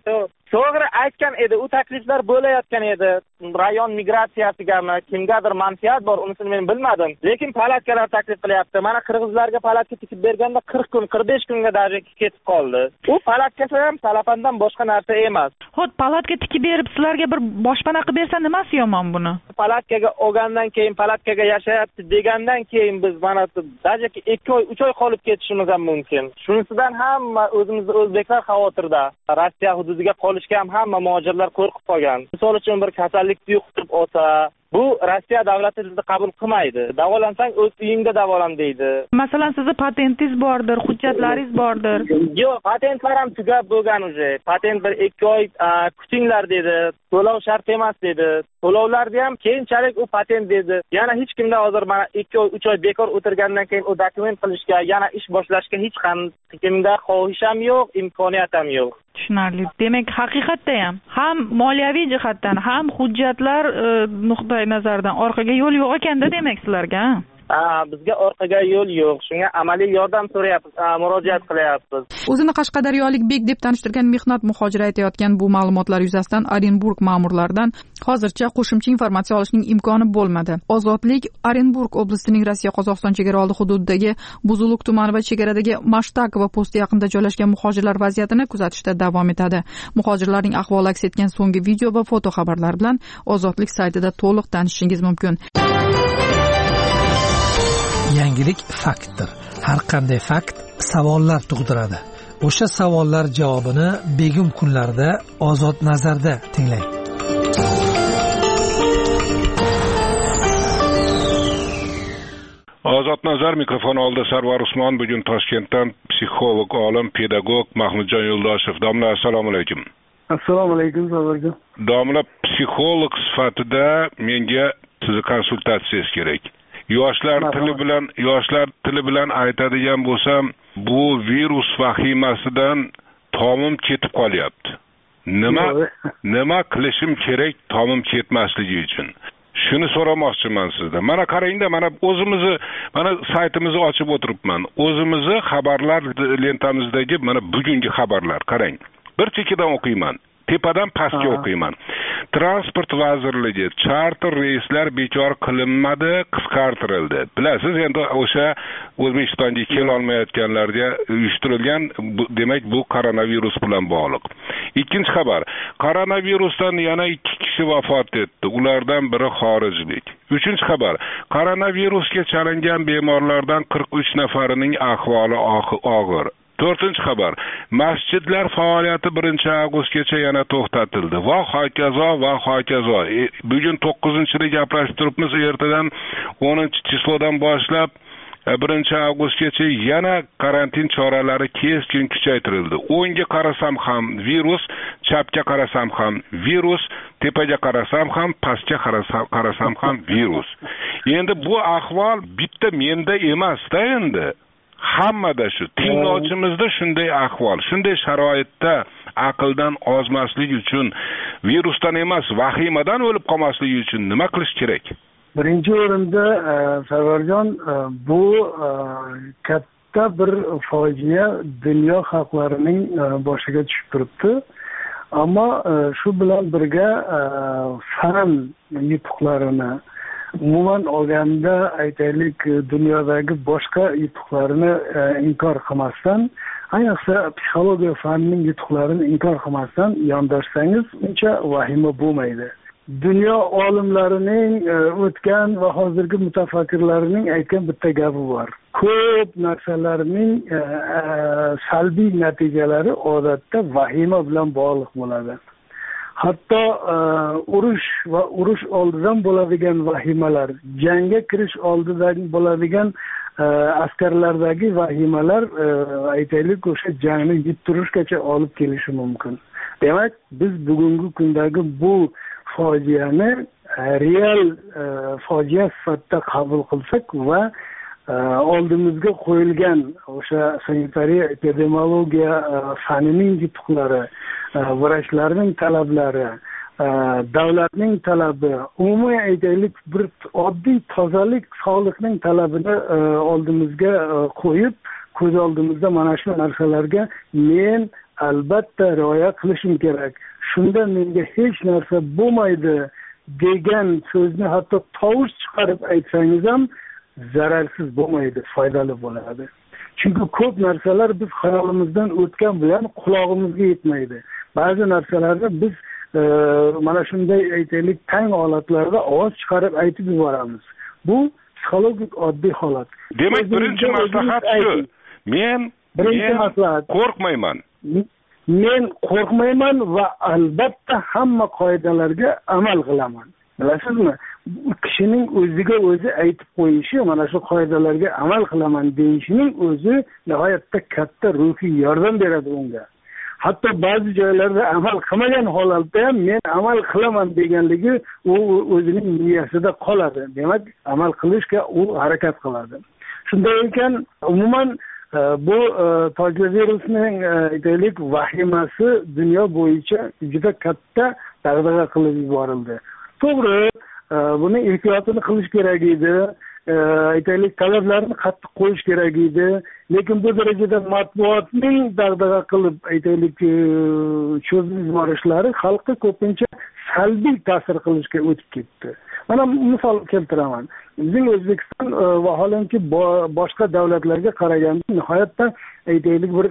To'g'ri aytgan edi. U takliflar bo'layotgan edi. Rayon migratsiyasigami, kimgadir manfaat bor, unisini men bilmadim. Lekin palatkalar taklif qilyapti. Mana qirg'izlarga palatka tikib berganda 40 kun, 45 kunga darak ketib qoldi. U palatkasi ham salafandan boshqa narsa emas. Xo'p, palatka tikib berib sizlarga bir boshpana qilib bersa nimasi yomon buni? Palatkaga olgandan keyin, palatkaga yashayapti degandan keyin biz mana dajaki 2 oy, 3 oy qolib ketishimiz ham mumkin. Shunisidan hamma o'zimizda o'zbeklar xavotirda. Rossiya hududiga qolishga ham hamma muhojirlar qo'rqib qolgan. Misol uchun bir kasallikni yuqtirib olsa, bu Rossiya davlati bizni qabul qilmaydi. Davolansang o'z uyingda davolan deydi. Masalan, sizning patentingiz bordir, hujjatlaringiz bordir. Yo'q, patentlar ham tugab bo'lgan o'zi. Patent bir 2 oy kutinglar dedi. To'lov shart emas dedi. To'lovlarda ham keyinchalik u patent dedi. Yana hech kimda hozir mana 2 oy, 3 oy bekor o'tirgandan keyin u dokument qilishga, yana ish boshlashga hech qanday kimda xohish ham yo'q, imkoniyat ham yo'q. Tushunarli. Demak, haqiqatda ham moliyaviy jihatdan, ham hujjatlar nuqtai nazardan orqaga yo'l yo'q ekanda demak sizlarga. Bizga orqaga yo'l yo'q. Shunga amaliy yordam so'rayapmiz, murojaat qilyapmiz. O'zini qashqadaryolik bek deb tanishtirgan mehnat muhojiri aytayotgan bu ma'lumotlar yuzasidan Orenburg ma'murlaridan hozircha qo'shimcha informatsiya olishning imkoni bo'lmadi. Ozodlik Orenburg oblastining Rossiya-Qozog'iston chegaraoldi hududidagi Buzuluk tumani va chegaradagi Mashtakovo posti yaqinida joylashgan muhojirlar vaziyatini kuzatishda davom etadi. Muhojirlarning ahvoli aks etgan so'nggi video va foto xabarlar bilan Ozodlik saytida to'liq tanishishingiz mumkin. Yangilik faktdir. Har qanday fakt savollar tug'diradi. O'sha savollar javobini begum kunlarda Ozod nazarda tinglang. Ozod nazar mikrofon oldi Sarvar Usmon. Bugun Toshkentdan psixolog, olim, pedagog Mahmudjon Yo'ldoshev. Domla, assalomu alaykum. Assalomu alaykum, Sarvarjon. Domla, psixolog sifatida menga sizni konsultatsiyangiz kerak. Yoshlar tili bilan aytadigan bo'lsam, bu virus vahimasidan tomim ketib qolyapti. Nima qilishim kerak tomim ketmasligi uchun? Shuni so'ramoqchiman sizdan. Mana qarangda, mana saytimizni ochib o'tiribman. O'zimizni xabarlar lentamizdagi mana bugungi xabarlar qarang. Bir chekidan o'qiyman. Tepadan pastga o'qiyman. Transport vazirligi charter reyslar bekor qilinmadi, qisqartirildi. Bilasiz, endi o'sha O'zbekistonga kela olmayotganlarga uyushtirilgan, demak bu koronavirus bilan bog'liq. Ikkinchi xabar, koronavirusdan yana 2 kishi vafot etdi. Ulardan biri xorijlik. Uchinchi xabar, koronavirusga chalingan bemorlardan 43 nafarining ahvoli og'ir. 4-xabar, masjidlar faoliyati 1-avgustgacha yana to'xtatildi. Va hokazo. Bugun 9-ni gaplashib turibmiz, ertadan 10-chislodan boshlab 1-avgustgacha yana karantin choralari keskin kuchaytirildi. O'ngga qarasam ham virus, chapga qarasam ham virus, tepaga qarasam ham, pastga qarasam ham virus. Endi bu ahvol bitta menda emas-da endi. Hammada shu tinglovchimizda shunday ahvol, shunday sharoitda aqldan ozmaslik uchun, virusdan emas, vahimadan o'lib qolmaslik uchun nima qilish kerak? Birinchi o'rinda Sarvarjon, bu katta bir fojia dunyo xalqlarining boshiga tushib turibdi. Ammo shu bilan birga fan yutuqlarini umuman olganda aytaylik dunyodagi boshqa yutuqlarini inkor qilmasdan, ayniqsa psixologiya fanining yutuqlarini inkor qilmasdan yondashsangiz uncha vahima bo'lmaydi. Dunyo olimlarining o'tgan va hozirgi mutafakkirlarining aytgan bitta gapi bor. Ko'p narsalarning salbiy natijalari odatda vahima bilan bog'liq bo'ladi. Hatto urush va urush oldidan bo'ladigan vahimalar, jangga kirish oldidan bo'ladigan askarlardagi vahimalar aytaylik o'sha jangni yuttirishgacha olib kelishi mumkin. Demak, biz bugungi kundagi bu fojiani real fojia sifatida qabul qilsak va oldimizga qo'yilgan o'sha sanitariya epidemiologiya fanining yutuqlari, vrachlarning talablari, davlatning talabi, umuman aytaylik bir oddiy tozalik, sog'liqning talabini oldimizga qo'yib, ko'z oldimizda mana shu narsalarga men albatta rioya qilishim kerak. Shunda menga hech narsa bo'lmaydi degan so'zni hatto tovush chiqarib aytsangiz ham zararsiz bo'lmaydi, foydali bo'ladi. Chunki ko'p narsalar biz xayolimizdan o'tgan bilan qulog'imizga yetmaydi. Ba'zi narsalarni biz mana shunday aytaylik tang holatlarda ovoz chiqarib aytib yuboramiz. Bu psixologik oddiy holat. Demak, birinchi maslahat shu. Men qo'rqmayman. Men qo'rqmayman va albatta hamma qoidalarga amal qilaman. Bilasizmi? Kishining o'ziga o'zi aytib qo'yishi, mana shu qoidalarga amal qilaman deyishining o'zi nihoyatda katta ruhiy yordam beradi unga. Hatto ba'zi joylarda amal qilmagan holatda ham men amal qilaman deganligi u o'zining miyasida qoladi. Demak, amal qilishga u harakat qiladi. Shunday ekan, umuman bu virusning aytaylik vahimasi dunyo bo'yicha juda katta dag'dag'a qilib yuborildi. To'g'ri, buni ehtiyotini qilish kerak edi, aytaylik talablarni qattiq qo'yish kerak edi, lekin bu darajada matbuotning dag'dag'a qilib aytaylik cho'zib yuborishlari xalqqa ko'pincha salbiy ta'sir qilishga o'tib ketdi. Mana misol keltiraman. Bizning O'zbekiston vaholanki boshqa davlatlarga qaraganda nihoyatda aytaylik bir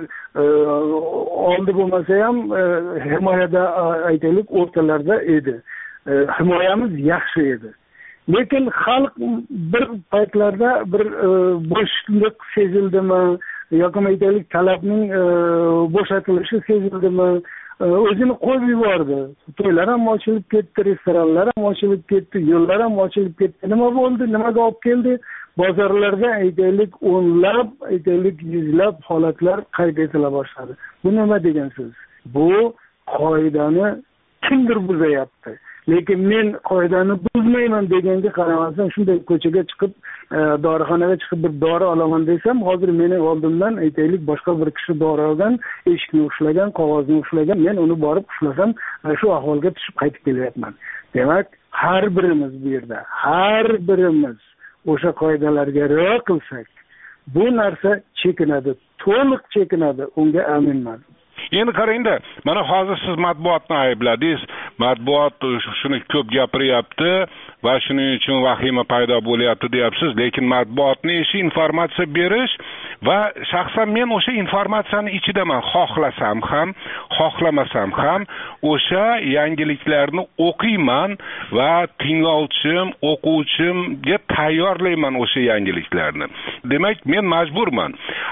oldi bo'lmasa ham himoyada aytaylik o'rtalarda edi. Himoyamiz yaxshi edi. Lekin xalq bir paytlarda bir bo'shliq sezildimi yoki aytaylik talabning bo'shatilishi sezildimi, o'zini qo'yib yubordi. To'ylar ham ochilib ketdi, restoranlar ham ochilib ketdi, yo'llar ham ochilib ketdi. Nima bo'ldi? Nimaga olib keldi? Bozorlarda aytaylik o'nlab, aytaylik yuzlab holatlar qayd etila boshladi. Bu nima degan so'z? Bu qoidani kimdir buzayapti. Lekin men qoidani buzmayman deganga qaramasdan shunday ko'chaga chiqib, dorixonaga chiqib bir dori olaman desam, hozir meni oldimdan aytaylik boshqa bir kishi dori olgan, eshikni ushlagan, qog'ozni ushlagan, men uni borib ushlasam, shu ahvolga tushib qaytib kelyapman. Demak, har birimiz bu yerda, har birimiz o'sha qoidalarga rioya qilsak, bu narsa chekinadi, to'liq chekinadi, unga aminman. Endi qarangda, mana hozir siz matbuotni aybladingiz. Matbuot shuni ko'p gapiryapti va shuning uchun vahima paydo bo'lyapti deyapsiz, lekin matbuotning ishi informatsiya berish va shaxsan men o'sha informatsiyani ichidaman, xohlasam ham, xohlamasam ham o'sha yangiliklarni o'qiyman va tinglovchim, o'quvchimga tayyorlayman o'sha yangiliklarni. Demak, men majburman.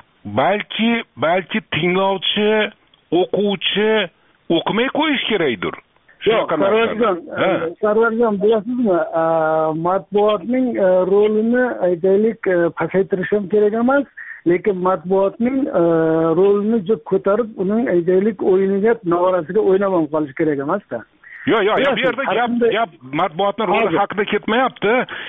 Balki tinglovchi, o'quvchi o'qimay qo'yish kerakdir. Yo'q, Sarvarjon, bilasizmi, matbuotning rolini aytaylik pasaytirish ham kerak emas, lekin matbuotning rolini ko'tarib, uning aytaylik o'yiniga, nog'orasiga o'ynamay qolish kerak emas-da. Yo'q, bu yerda gap matbuotning roli haqida ketmayapti.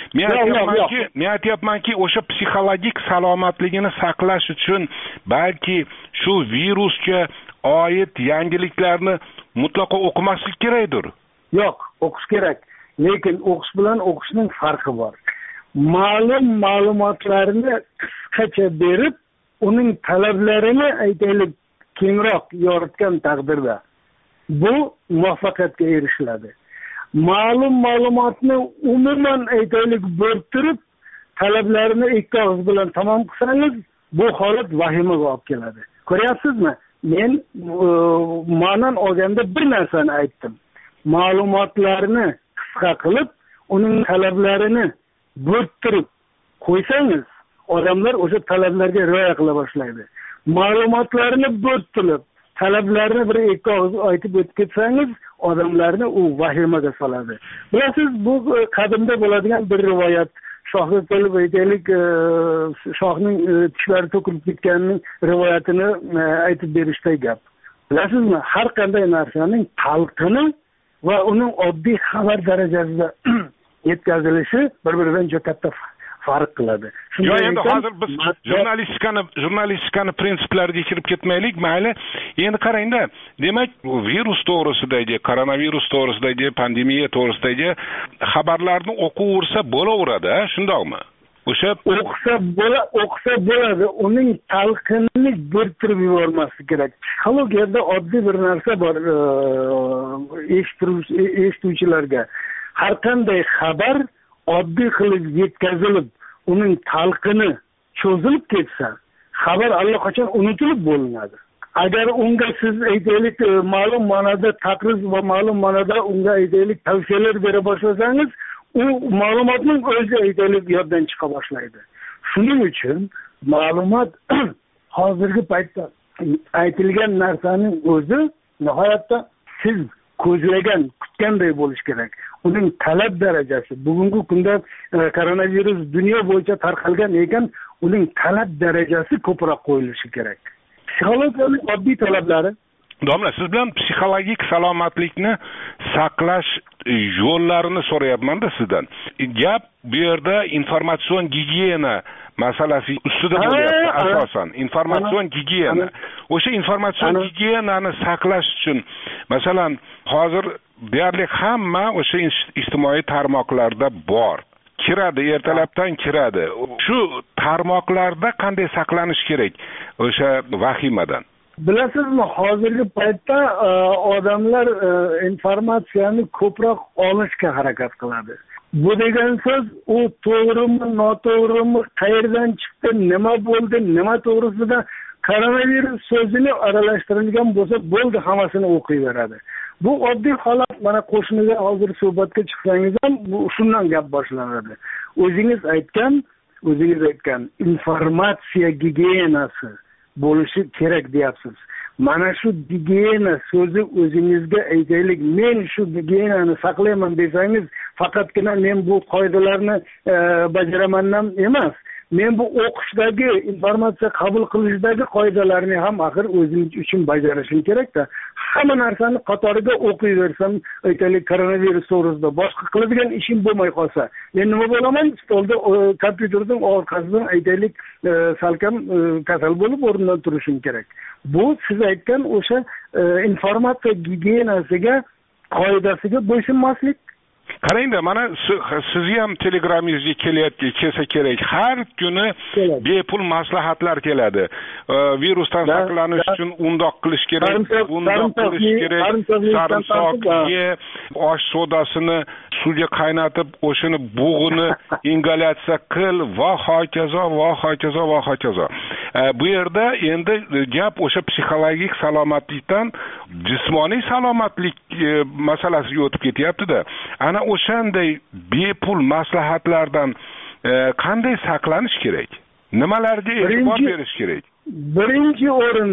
Men aytyapmanki, o'sha psixologik salomatligini saqlash uchun balki shu virusga oid yangiliklarni mutlaqo o'qimaslik kerakdir. Yo'q, o'qish kerak. Lekin o'qish bilan o'qishning farqi bor. Ma'lum ma'lumotlarni qisqacha berib, uning talablarini aytaylik kengroq yoritgan taqdirda bu muvaffaqiyatga erishiladi. ma'lum ma'lumotni umuman aytaylik bo'rttirib talablarini ikki og'iz bilan tamom qilsangiz bu holat vahimaga olib keladi. Ko'ryapsizmi? Men ma'nan olganda bir narsani aytdim. Ma'lumotlarni qisqa qilib, uning talablarini bo'rttirib qo'ysangiz, odamlar o'sha talablarga rioya qila boshlaydi. Ma'lumotlarni bo'rttirib, talablarni bir ikki og'iz aytib o'tib ketsangiz, odamlarni u vahimaga soladi. Bilasiz, bu qadimda bo'ladigan bir rivoyat. Shohga kelib aytaylik, shohning tishlari to'kilib ketganining rivoyatini aytib berishday gap. Bilasizmi, har qanday narsaning talqini va uning oddiy xabar darajasida yetkazilishi bir-biridan juda katta farq qiladi. Yo'q, endi hozir biz jurnalistikani prinsiplariga kirib ketmaylik, mayli. Endi qarangda, demak, virus to'g'risidagi, koronavirus to'g'risidagi, pandemiya to'g'risidagi xabarlarni o'qiyversa bo'laveradi, shundoqmi? O'sha o'qisa bo'ladi, uning talqinini bo'rttirib yubormaslik kerak. Psixologiyada oddiy bir narsa bor, eshituvchilarga har qanday xabar oddiy qilib yetkazilib, uning talqini cho'zilib ketsa, xabar allaqachon unutilib bo'linadi. Agar unga siz aytaylik ma'lum ma'noda taqriz va ma'lum ma'noda unga aytaylik tavsiyalar bera boshlasangiz, u ma'lumotning o'zi aytaylik yoddan chiqa boshlaydi. Shuning uchun ma'lumot hozirgi paytda aytilgan narsaning o'zi nihoyatda siz ko'zlagan, kutganday bo'lish kerak. Uning talab darajasi bugungi kunda koronavirus dunyo bo'yicha tarqalgan ekan, uning talab darajasi ko'proq qo'yilishi kerak. Psixologiyalik oddiy talablari. Domla, siz bilan psixologik salomatlikni saqlash yo'llarini so'rayapman-da sizdan. Gap bu yerda informatsion gigiyena masalasi ustida bo'lyapti asosan. Informatsion gigiyena. O'sha informatsion gigiyenani saqlash uchun, masalan, hozir deyarli hamma o'sha ijtimoiy tarmoqlarda bor. Kiradi, ertalabdan kiradi. Shu tarmoqlarda qanday saqlanish kerak o'sha vahimadan? Bilasizmi, hozirgi paytda odamlar informatsiyani ko'proq olishga harakat qiladi. Bu degan so'z, u to'g'rimi, noto'g'rimi, qayerdan chiqdi, nima bo'ldi, nima to'g'risida koronavirus so'zini aralashtirilgan bo'lsa, bo'ldi, hammasini o'qiyveradi. Bu oddiy holat. Mana qo'shniga hozir suhbatga chiqsangiz ham shundan gap boshlanadi. O'zingiz aytgan informatsiya gigiyenasi bo'lishi kerak deyapsiz. Mana shu gigiyena so'zi o'zingizga aytaylik, men shu gigiyenani saqlayman desangiz, faqatgina men bu qoidalarni bajaramandan emas, men bu o'qishdagi, informatsiya qabul qilishdagi qoidalarni ham axir o'zim uchun bajarishim kerak-da. Hamma narsani qatoriga o'qiyversam, aytaylik koronavirus to'g'risida boshqa qiladigan ishim bo'lmay qolsa, men nima bo'laman? Stolda kompyuterning orqasidan aytaylik salkam kasal bo'lib o'rnidan turishim kerak. Bu siz aytgan o'sha informatsiya gigiyenasiga, qoidasiga bo'ysunmaslik. Qarangda, mana sizni ham telegramingizga kelsa kerak. Har kuni bepul maslahatlar keladi. Virusdan saqlanish uchun undoq qilish kerak, bundoq qilish kerak. Sarimsoq ye, osh sodasini suvga qaynatib, o'shini bug'ini ingalyatsiya qil va hokazo. Bu yerda endi gap o'sha psixologik salomatlikdan jismoniy salomatlik masalasiga o'tib ketyapti-da. Ana o'shanday bepul maslahatlardan qanday saqlanish kerak? Nimalarga e'tibor berish kerak? Birinchi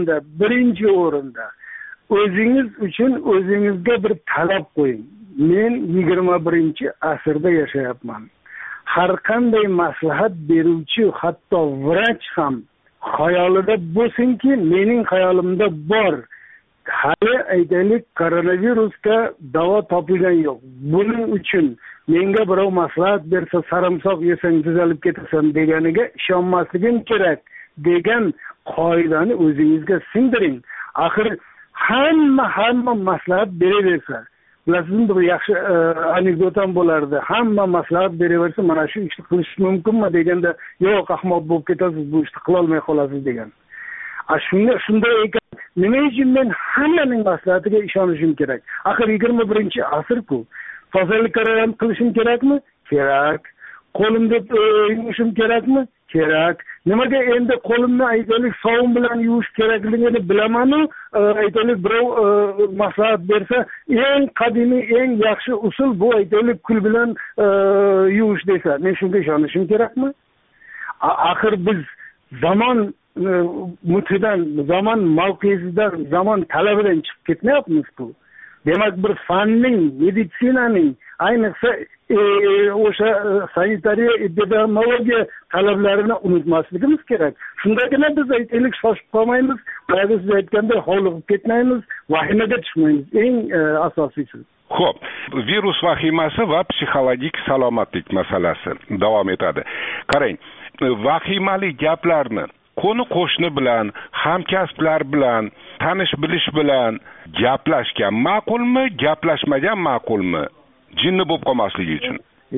o'rinda o'zingiz uchun o'zingizga bir talab qo'ying. Men 21-asrda yashayapman. Har qanday maslahat beruvchi, hatto vrach ham xayolida bo'lsinki, mening xayolimda bor. Hali aytaylik koronavirusga davo topilgan yo'q. Buning uchun menga birov maslahat bersa, sarimsoq yesang tuzalib ketasan deganiga ishonmasligim kerak degan qoidani o'zingizga singdiring. Axir hamma maslahat beraversa, bilasizmi, bir yaxshi anekdotam bo'lardi. Hamma maslahat beraversa, mana shu ishni qilish mumkinmi deganda, yo'q, ahmoq bo'lib ketasiz, bu ishni qila olmay qolasiz degan. Shunday ekan, nima uchun men hammaning maslahatiga ishonishim kerak? Axir 21-asr-ku. tozalik qilishim kerakmi? Kerak. Qo'limda yuvishim kerakmi? Kerak. Nimaga endi qo'limni aytaylik sovun bilan yuvish kerakligini bilaman-u, aytaylik birov maslahat bersa, eng qadimiy, eng yaxshi usul bu aytaylik kul bilan yuvish desa, men shunga ishonishim kerakmi? Axir biz zamon mutidan, zamon mavqesidan, zamon talabidan chiqib ketmayapmiz bu. Demak, bir fanning, meditsinaning, ayniqsa o'sha sanitariya epidemiologiya talablarini unutmasligimiz kerak. Shundagina biz aytaylik shoshib qolmaymiz, boya siz aytgandek hovliqib ketmaymiz, vahimaga tushmaymiz. Eng asosiysi. Xo'p, virus vahimasi va psixologik salomatlik masalasi davom etadi. Qarang, vahimali gaplarni qo'ni-qo'shni bilan, hamkasblar bilan, tanish bilish bilan gaplashgan ma'qulmi, gaplashmagan ma'qulmi? Jinni bo'lib qolmasligi uchun.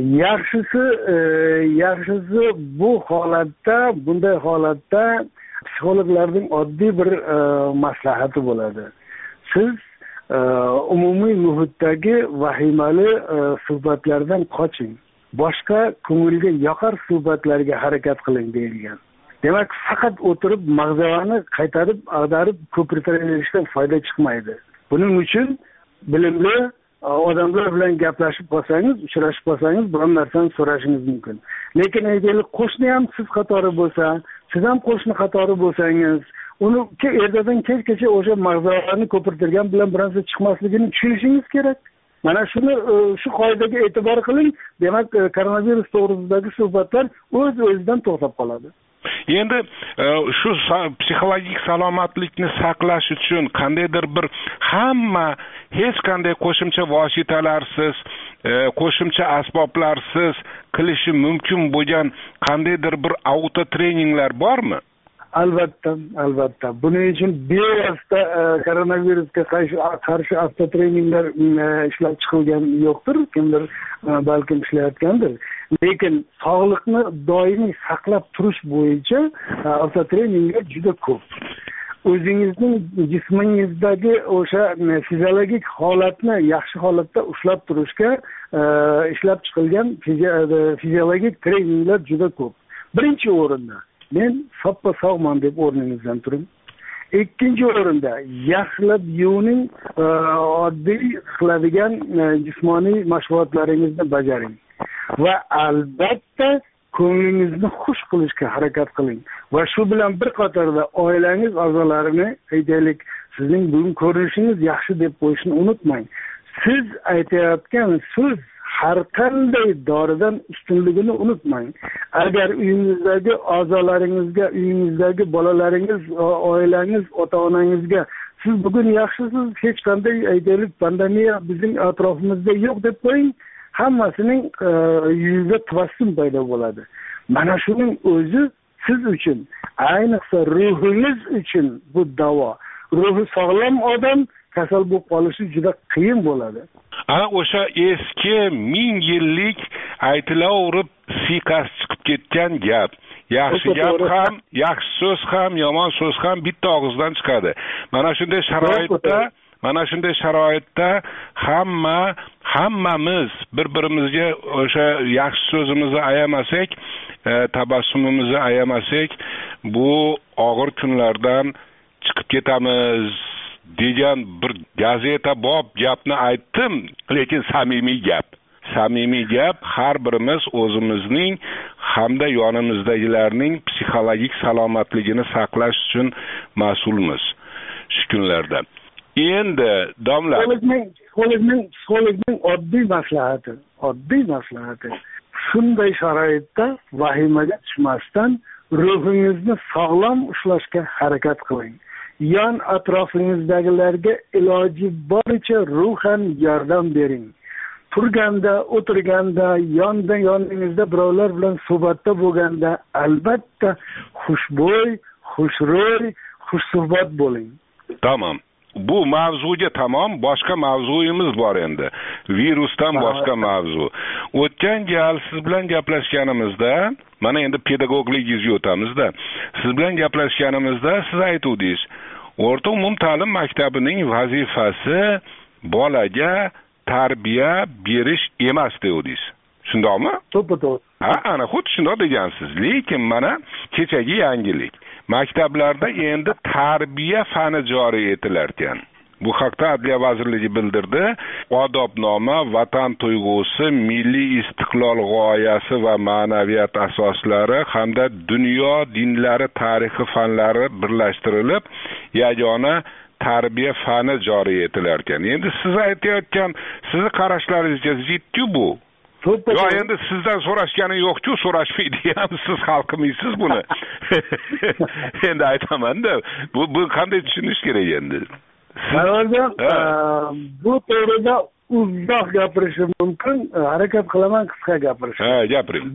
Yaxshisi bu holatda, bunday holatda psixologlarning oddiy bir maslahati bo'ladi. Siz umumiy muhitdagi vahimali suhbatlardan qoching. Boshqa ko'ngilga yoqar suhbatlarga harakat qiling deyilgan. Demak, faqat o'tirib mag'zavani qaytarib, ag'darib ko'pirtiraverishdan foyda chiqmaydi. Buning uchun bilimli odamlar bilan gaplashib qolsangiz, uchrashib qolsangiz, biron narsani so'rashingiz mumkin. Lekin aytaylik, qo'shni ham siz qatori bo'lsa, siz ham qo'shni qatori bo'lsangiz, uni ertadan kechgacha o'sha mag'zavani ko'pirtirgan bilan bir narsa chiqmasligini tushunishingiz kerak. Mana shu qoidaga e'tibor qiling. Demak, koronavirus to'g'risidagi suhbatlar o'z-o'zidan to'xtab qoladi. Endi shu psixologik salomatlikni saqlash uchun qandaydir bir hamma hech qanday qo'shimcha vositalarsiz, qo'shimcha asboblarsiz qilishi mumkin bo'lgan qandaydir bir auto treninglar bormi? Albatta. Buning uchun bevosita koronavirusga qarshi avtotreninglar ishlab chiqilgan yo'qdir, kimdir balkim ishlayotgandir. Lekin sog'liqni doimiy saqlab turish bo'yicha avtotreninglar juda ko'p. O'zingizning jismingizdagi o'sha fiziologik holatni yaxshi holatda ushlab turishga ishlab chiqilgan fiziologik treninglar juda ko'p. Birinchi o'rinda men soppa-sog'man deb o'rningizdan turing. Ikkinchi o'rinda yaxshilab yuvining, oddiy qiladigan jismoniy mashg'ulotlaringizni bajaring. Va albatta ko'nglingizni xush qilishga harakat qiling. Va shu bilan bir qatorda oilangiz a'zolarini, aytaylik, sizning bugun ko'rinishingiz yaxshi deb qo'yishni unutmang. Siz aytayotgan so'z har qanday doridan ustunligini unutmang. Agar uyingizdagi a'zolaringizga, uyingizdagi bolalaringiz, oilangiz, ota-onangizga siz bugun yaxshisiz, hech qanday aytaylik pandemiya bizning atrofimizda yo'q deb qo'ying, hammasining yuzida tabassum paydo bo'ladi. Mana shuning o'zi siz uchun, ayniqsa ruhingiz uchun bu davo. Ruhi sog'lom odam kasal bo'lib qolishi juda qiyin bo'ladi. Ana o'sha eski 1000 yillik aytilaverib siqas chiqib ketgan gap. Yaxshi gap ham, yaxshi so'z ham, yomon so'z ham bitta og'izdan chiqadi. Mana shunday sharoitda hammamiz bir-birimizga o'sha yaxshi so'zimizni ayamasak, tabassumimizni ayamasak, bu og'ir kunlardan chiqib ketamiz degan bir gazeta bob gapni aytdim, lekin samimiy gap har birimiz o'zimizning hamda yonimizdagilarning psixologik salomatligini saqlash uchun mas'ulmiz shu kunlarda. Endi domla psixologning oddiy maslahati shunday sharoitda vahimaga tushmasdan ruhingizni sog'lom ushlashga harakat qiling. Yon atrofingizdagilarga iloji boricha ruhan yordam bering. Turganda, o'tirganda, yoningizda birovlar bilan suhbatda bo'lganda albatta xushbo'y, xushro'y, xushsuhbat bo'ling. Tamam. Bu mavzuga tamom, boshqa mavzuyimiz bor endi. Virusdan boshqa mavzu. O'tgan gal siz bilan gaplashganimizda, mana endi pedagogligingizga o'tamizda. Siz bilan gaplashganimizda siz aytdingiz, o'rta umum ta'lim maktabining vazifasi bolaga tarbiya berish emas deyapsiz. Shundaqmi? To'ppa-to'g'ri. Ha, ana xuddi shunday degansiz. Lekin mana kechagi yangilik. Maktablarda endi tarbiya fani joriy etilar ekan. Bu haqda Adliya vazirligi bildirdi. Odobnoma, vatan tuyg'usi, milliy istiqlol g'oyasi va ma'naviyat asoslari hamda dunyo dinlari tarixi fanlari birlashtirilib, yagona tarbiya fani joriy etilar ekan. Endi siz aytayotgan, sizni qarashlaringizga zidku bu. Yo, endi sizdan so'rashgani yo'q-ku, so'rashmaydi ham, siz hal qilmaysiz buni. Endi aytaman-da, bu qanday tushunish kerak endi? Bu to'g'rida uzoq gapirishim mumkin, harakat qilaman qisqa gapirishga. Ha, gapiring.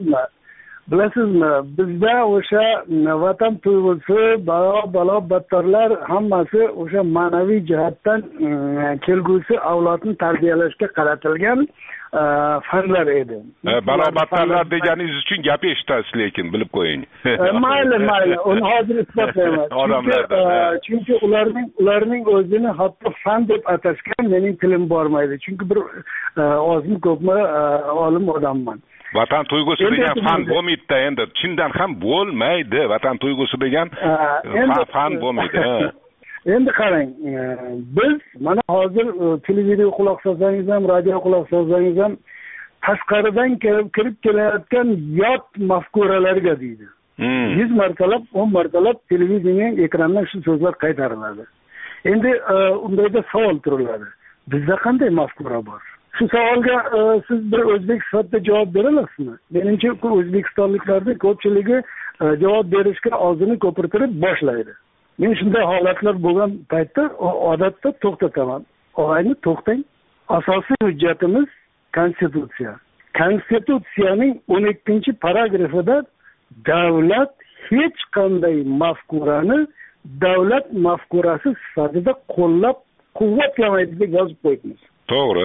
Bilasizmi, bizda o'sha vatan tuyg'usi, balo battarlar hammasi o'sha ma'naviy jihatdan kelgusi avlodni tarbiyalashga qaratilgan fanlar edi. Balo battarlar deganingiz uchun gap eshitasiz, lekin bilib qo'ying. Mayli, uni hozir isbotlayman. Chunki ularning o'zini hatto fan deb atashgan mening tilim bormaydi. Chunki bir ozmi ko'pmi olim odamman. Vatan tuyg'usi degan fan bo'lmaydi-da, endi chindan ham bo'lmaydi. Vatan tuyg'usi degan fan bo'lmaydi. Endi qarang, biz mana hozir televideniya quloq solsangiz ham, radio quloq solsangiz ham tashqaridan kirib kelayotgan yot mafkuralarga deydi. 100 martalab, 10 martalab televideniya ekrandan shu so'zlar qaytariladi. Endi undayda savol turiladi. Bizda qanday mafkura bor? Shu savolga siz bir o'zbek sifatida javob bera olasizmi? Menimcha, o'zbekistonliklarning ko'pchiligi javob berishga og'zini ko'pirtirib boshlaydi. Men shunday holatlar bo'lgan paytda odatda to'xtataman. Og'ayni, to'xtang. Asosiy hujjatimiz Konstitutsiya. Konstitutsiyaning 12-paragrafida davlat hech qanday mafkurani davlat mafkurasi sifatida qo'llab-quvvatlamaydi deb yozib qo'yibmiz. To'g'ri.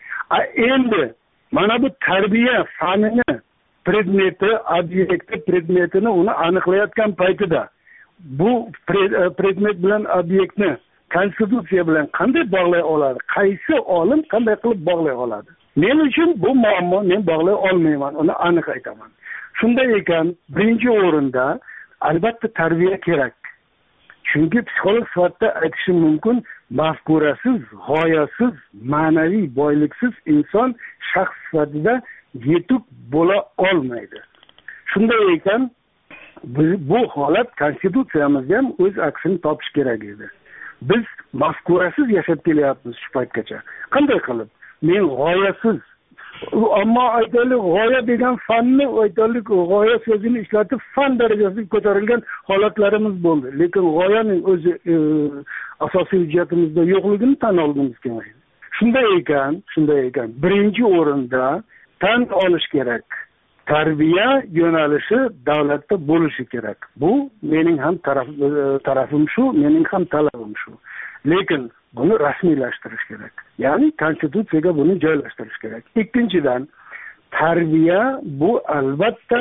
Endi mana bu tarbiya fanini predmeti, obyekti predmetini uni aniqlayotgan paytida bu predmet bilan obyektni konstitutsiya bilan qanday bog'lay oladi? Qaysi olim qanday qilib bog'lay oladi? Men uchun bu muammo, men bog'lay olmayman, uni aniq aytaman. Shunday ekan, birinchi o'rinda albatta tarbiya kerak. Chunki psixolog sifatida aytishim mumkin, mafkurasiz, g'oyasiz, ma'naviy boyliksiz inson shaxs sifatida yetuk bo'la olmaydi. Shunday ekan, bu holat konstitutsiyamizda ham o'z aksini topish kerak edi. Biz mafkurasiz yashab kelyapmiz shu paytgacha. Qanday qilib? Men g'oyasiz, ammo aytaylik, g'oya degan fanni, aytaylik, g'oya so'zini ishlatib fan darajasiga ko'tarilgan holatlarimiz bo'ldi. Lekin g'oyaning o'zi asosiy hujjatimizda yo'qligini tan olgimiz kelmaydi. Shunday ekan, birinchi o'rinda tan olish kerak. Tarbiya yo'nalishi davlatda bo'lishi kerak. Bu mening ham tarafim shu, mening ham talabim shu. Lekin buni rasmiylashtirish kerak. Ya'ni konstitutsiyaga buni joylashtirish kerak. Ikkinchidan, tarbiya bu albatta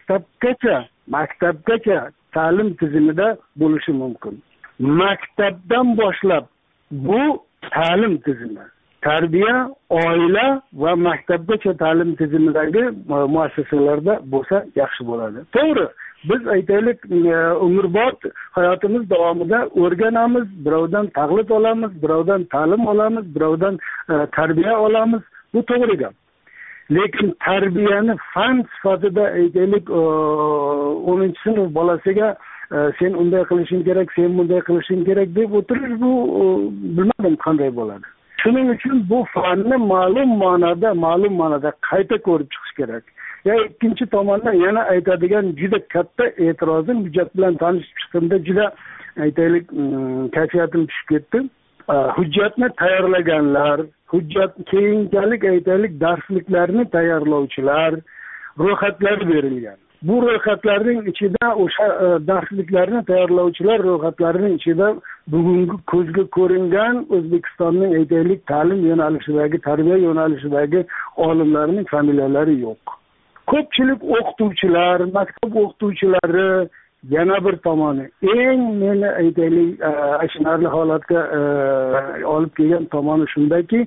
maktabgacha ta'lim tizimida bo'lishi mumkin. Maktabdan boshlab bu ta'lim tizimi. Tarbiya oila va maktabgacha ta'lim tizimidagi muassasalarda bo'lsa yaxshi bo'ladi. To'g'ri, biz aytaylik, umrbod hayotimiz davomida o'rganamiz, birovdan taqlid olamiz, birovdan ta'lim olamiz, birovdan tarbiya olamiz. Bu to'g'ri gap. Lekin tarbiyani fan sifatida aytaylik, 10-sinf bolasiga sen unday qilishing kerak, sen bunday qilishing kerak deb o'tirish, bu bilmadim qanday bo'ladi. Shuning uchun bu fanni ma'lum ma'noda qayta ko'rib chiqish kerak. Ya ikkinchi tomondan yana aytadigan juda katta e'tirozim, hujjat bilan tanishib chiqdimda juda aytaylik kayfiyatim tushib ketdi. Hujjatni tayyorlaganlar, hujjat keyinchalik aytaylik darsliklarni tayyorlovchilar ro'yxatlar berilgan. Bu ro'yxatlarning ichida o'sha darsliklarni tayyorlovchilar ro'yxatlarining ichida bugungi ko'zga ko'ringan O'zbekistonning aytaylik ta'lim yo'nalishidagi, tarbiya yo'nalishidagi olimlarning familiyalari yo'q. Ko'pchilik o'qituvchilar, maktab o'qituvchilari yana bir tomoni. Eng meni aytaylik achinarli holatga olib kelgan tomoni shundaki,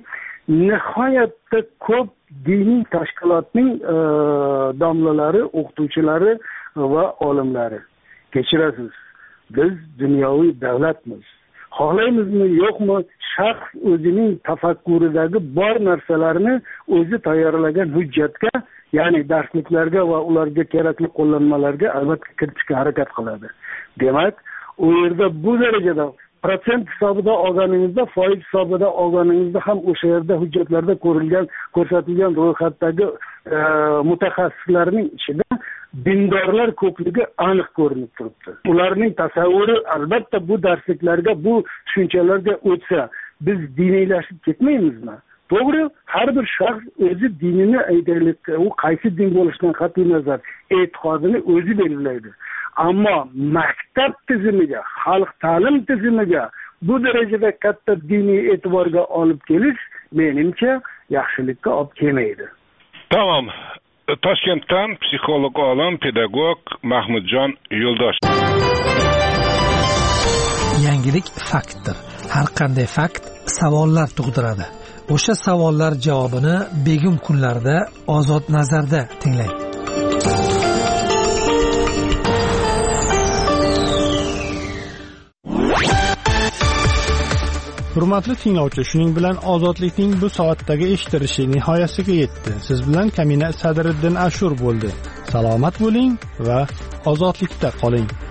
nihoyatda ko'p diniy tashkilotning domlalari, o'qituvchilari va olimlari. Kechirasiz, biz dunyoviy davlatmiz. Xohlaymizmi, yo'qmi, shaxs o'zining tafakkuridagi bor narsalarni o'zi tayyorlagan hujjatga, ya'ni darsliklarga va ularga kerakli qo'llanmalarga albatta kiritishga harakat qiladi. Demak, u yerda bu darajada protsent hisobida olganingizda, foiz hisobida olganingizda ham o'sha yerda hujjatlarda ko'rsatilgan ro'yxatdagi mutaxassislarning ichida dindorlar ko'pligi aniq ko'rinib turibdi. Ularning tasavvuri albatta bu darsliklarga, bu tushunchalarga o'tsa, biz diniylashib ketmaymizmi? To'g'ri, har bir shaxs o'zi dinini aytaylik, u qaysi din bo'lishidan qat'iy nazar e'tiqodini o'zi belgilaydi. Ammo maktab tizimiga, xalq ta'lim tizimiga bu darajada katta diniy e'tiborga olib kelish menimcha yaxshilikka olib kelmaydi. Tamam. Toshkentdan psixolog olim, pedagog Mahmudjon Yo'ldosh. Yangilik faktdir. Har qanday fakt savollar tug'diradi. O'sha savollar javobini begim kunlarda Ozod nazarda tinglang. Hurmatli tinglovchi, shuning bilan ozodlikning bu soatdagi eshitilishi nihoyasiga yetdi. Siz bilan Kamina Sadriddin Ashur bo'ldi. Salomat bo'ling va ozodlikda qoling.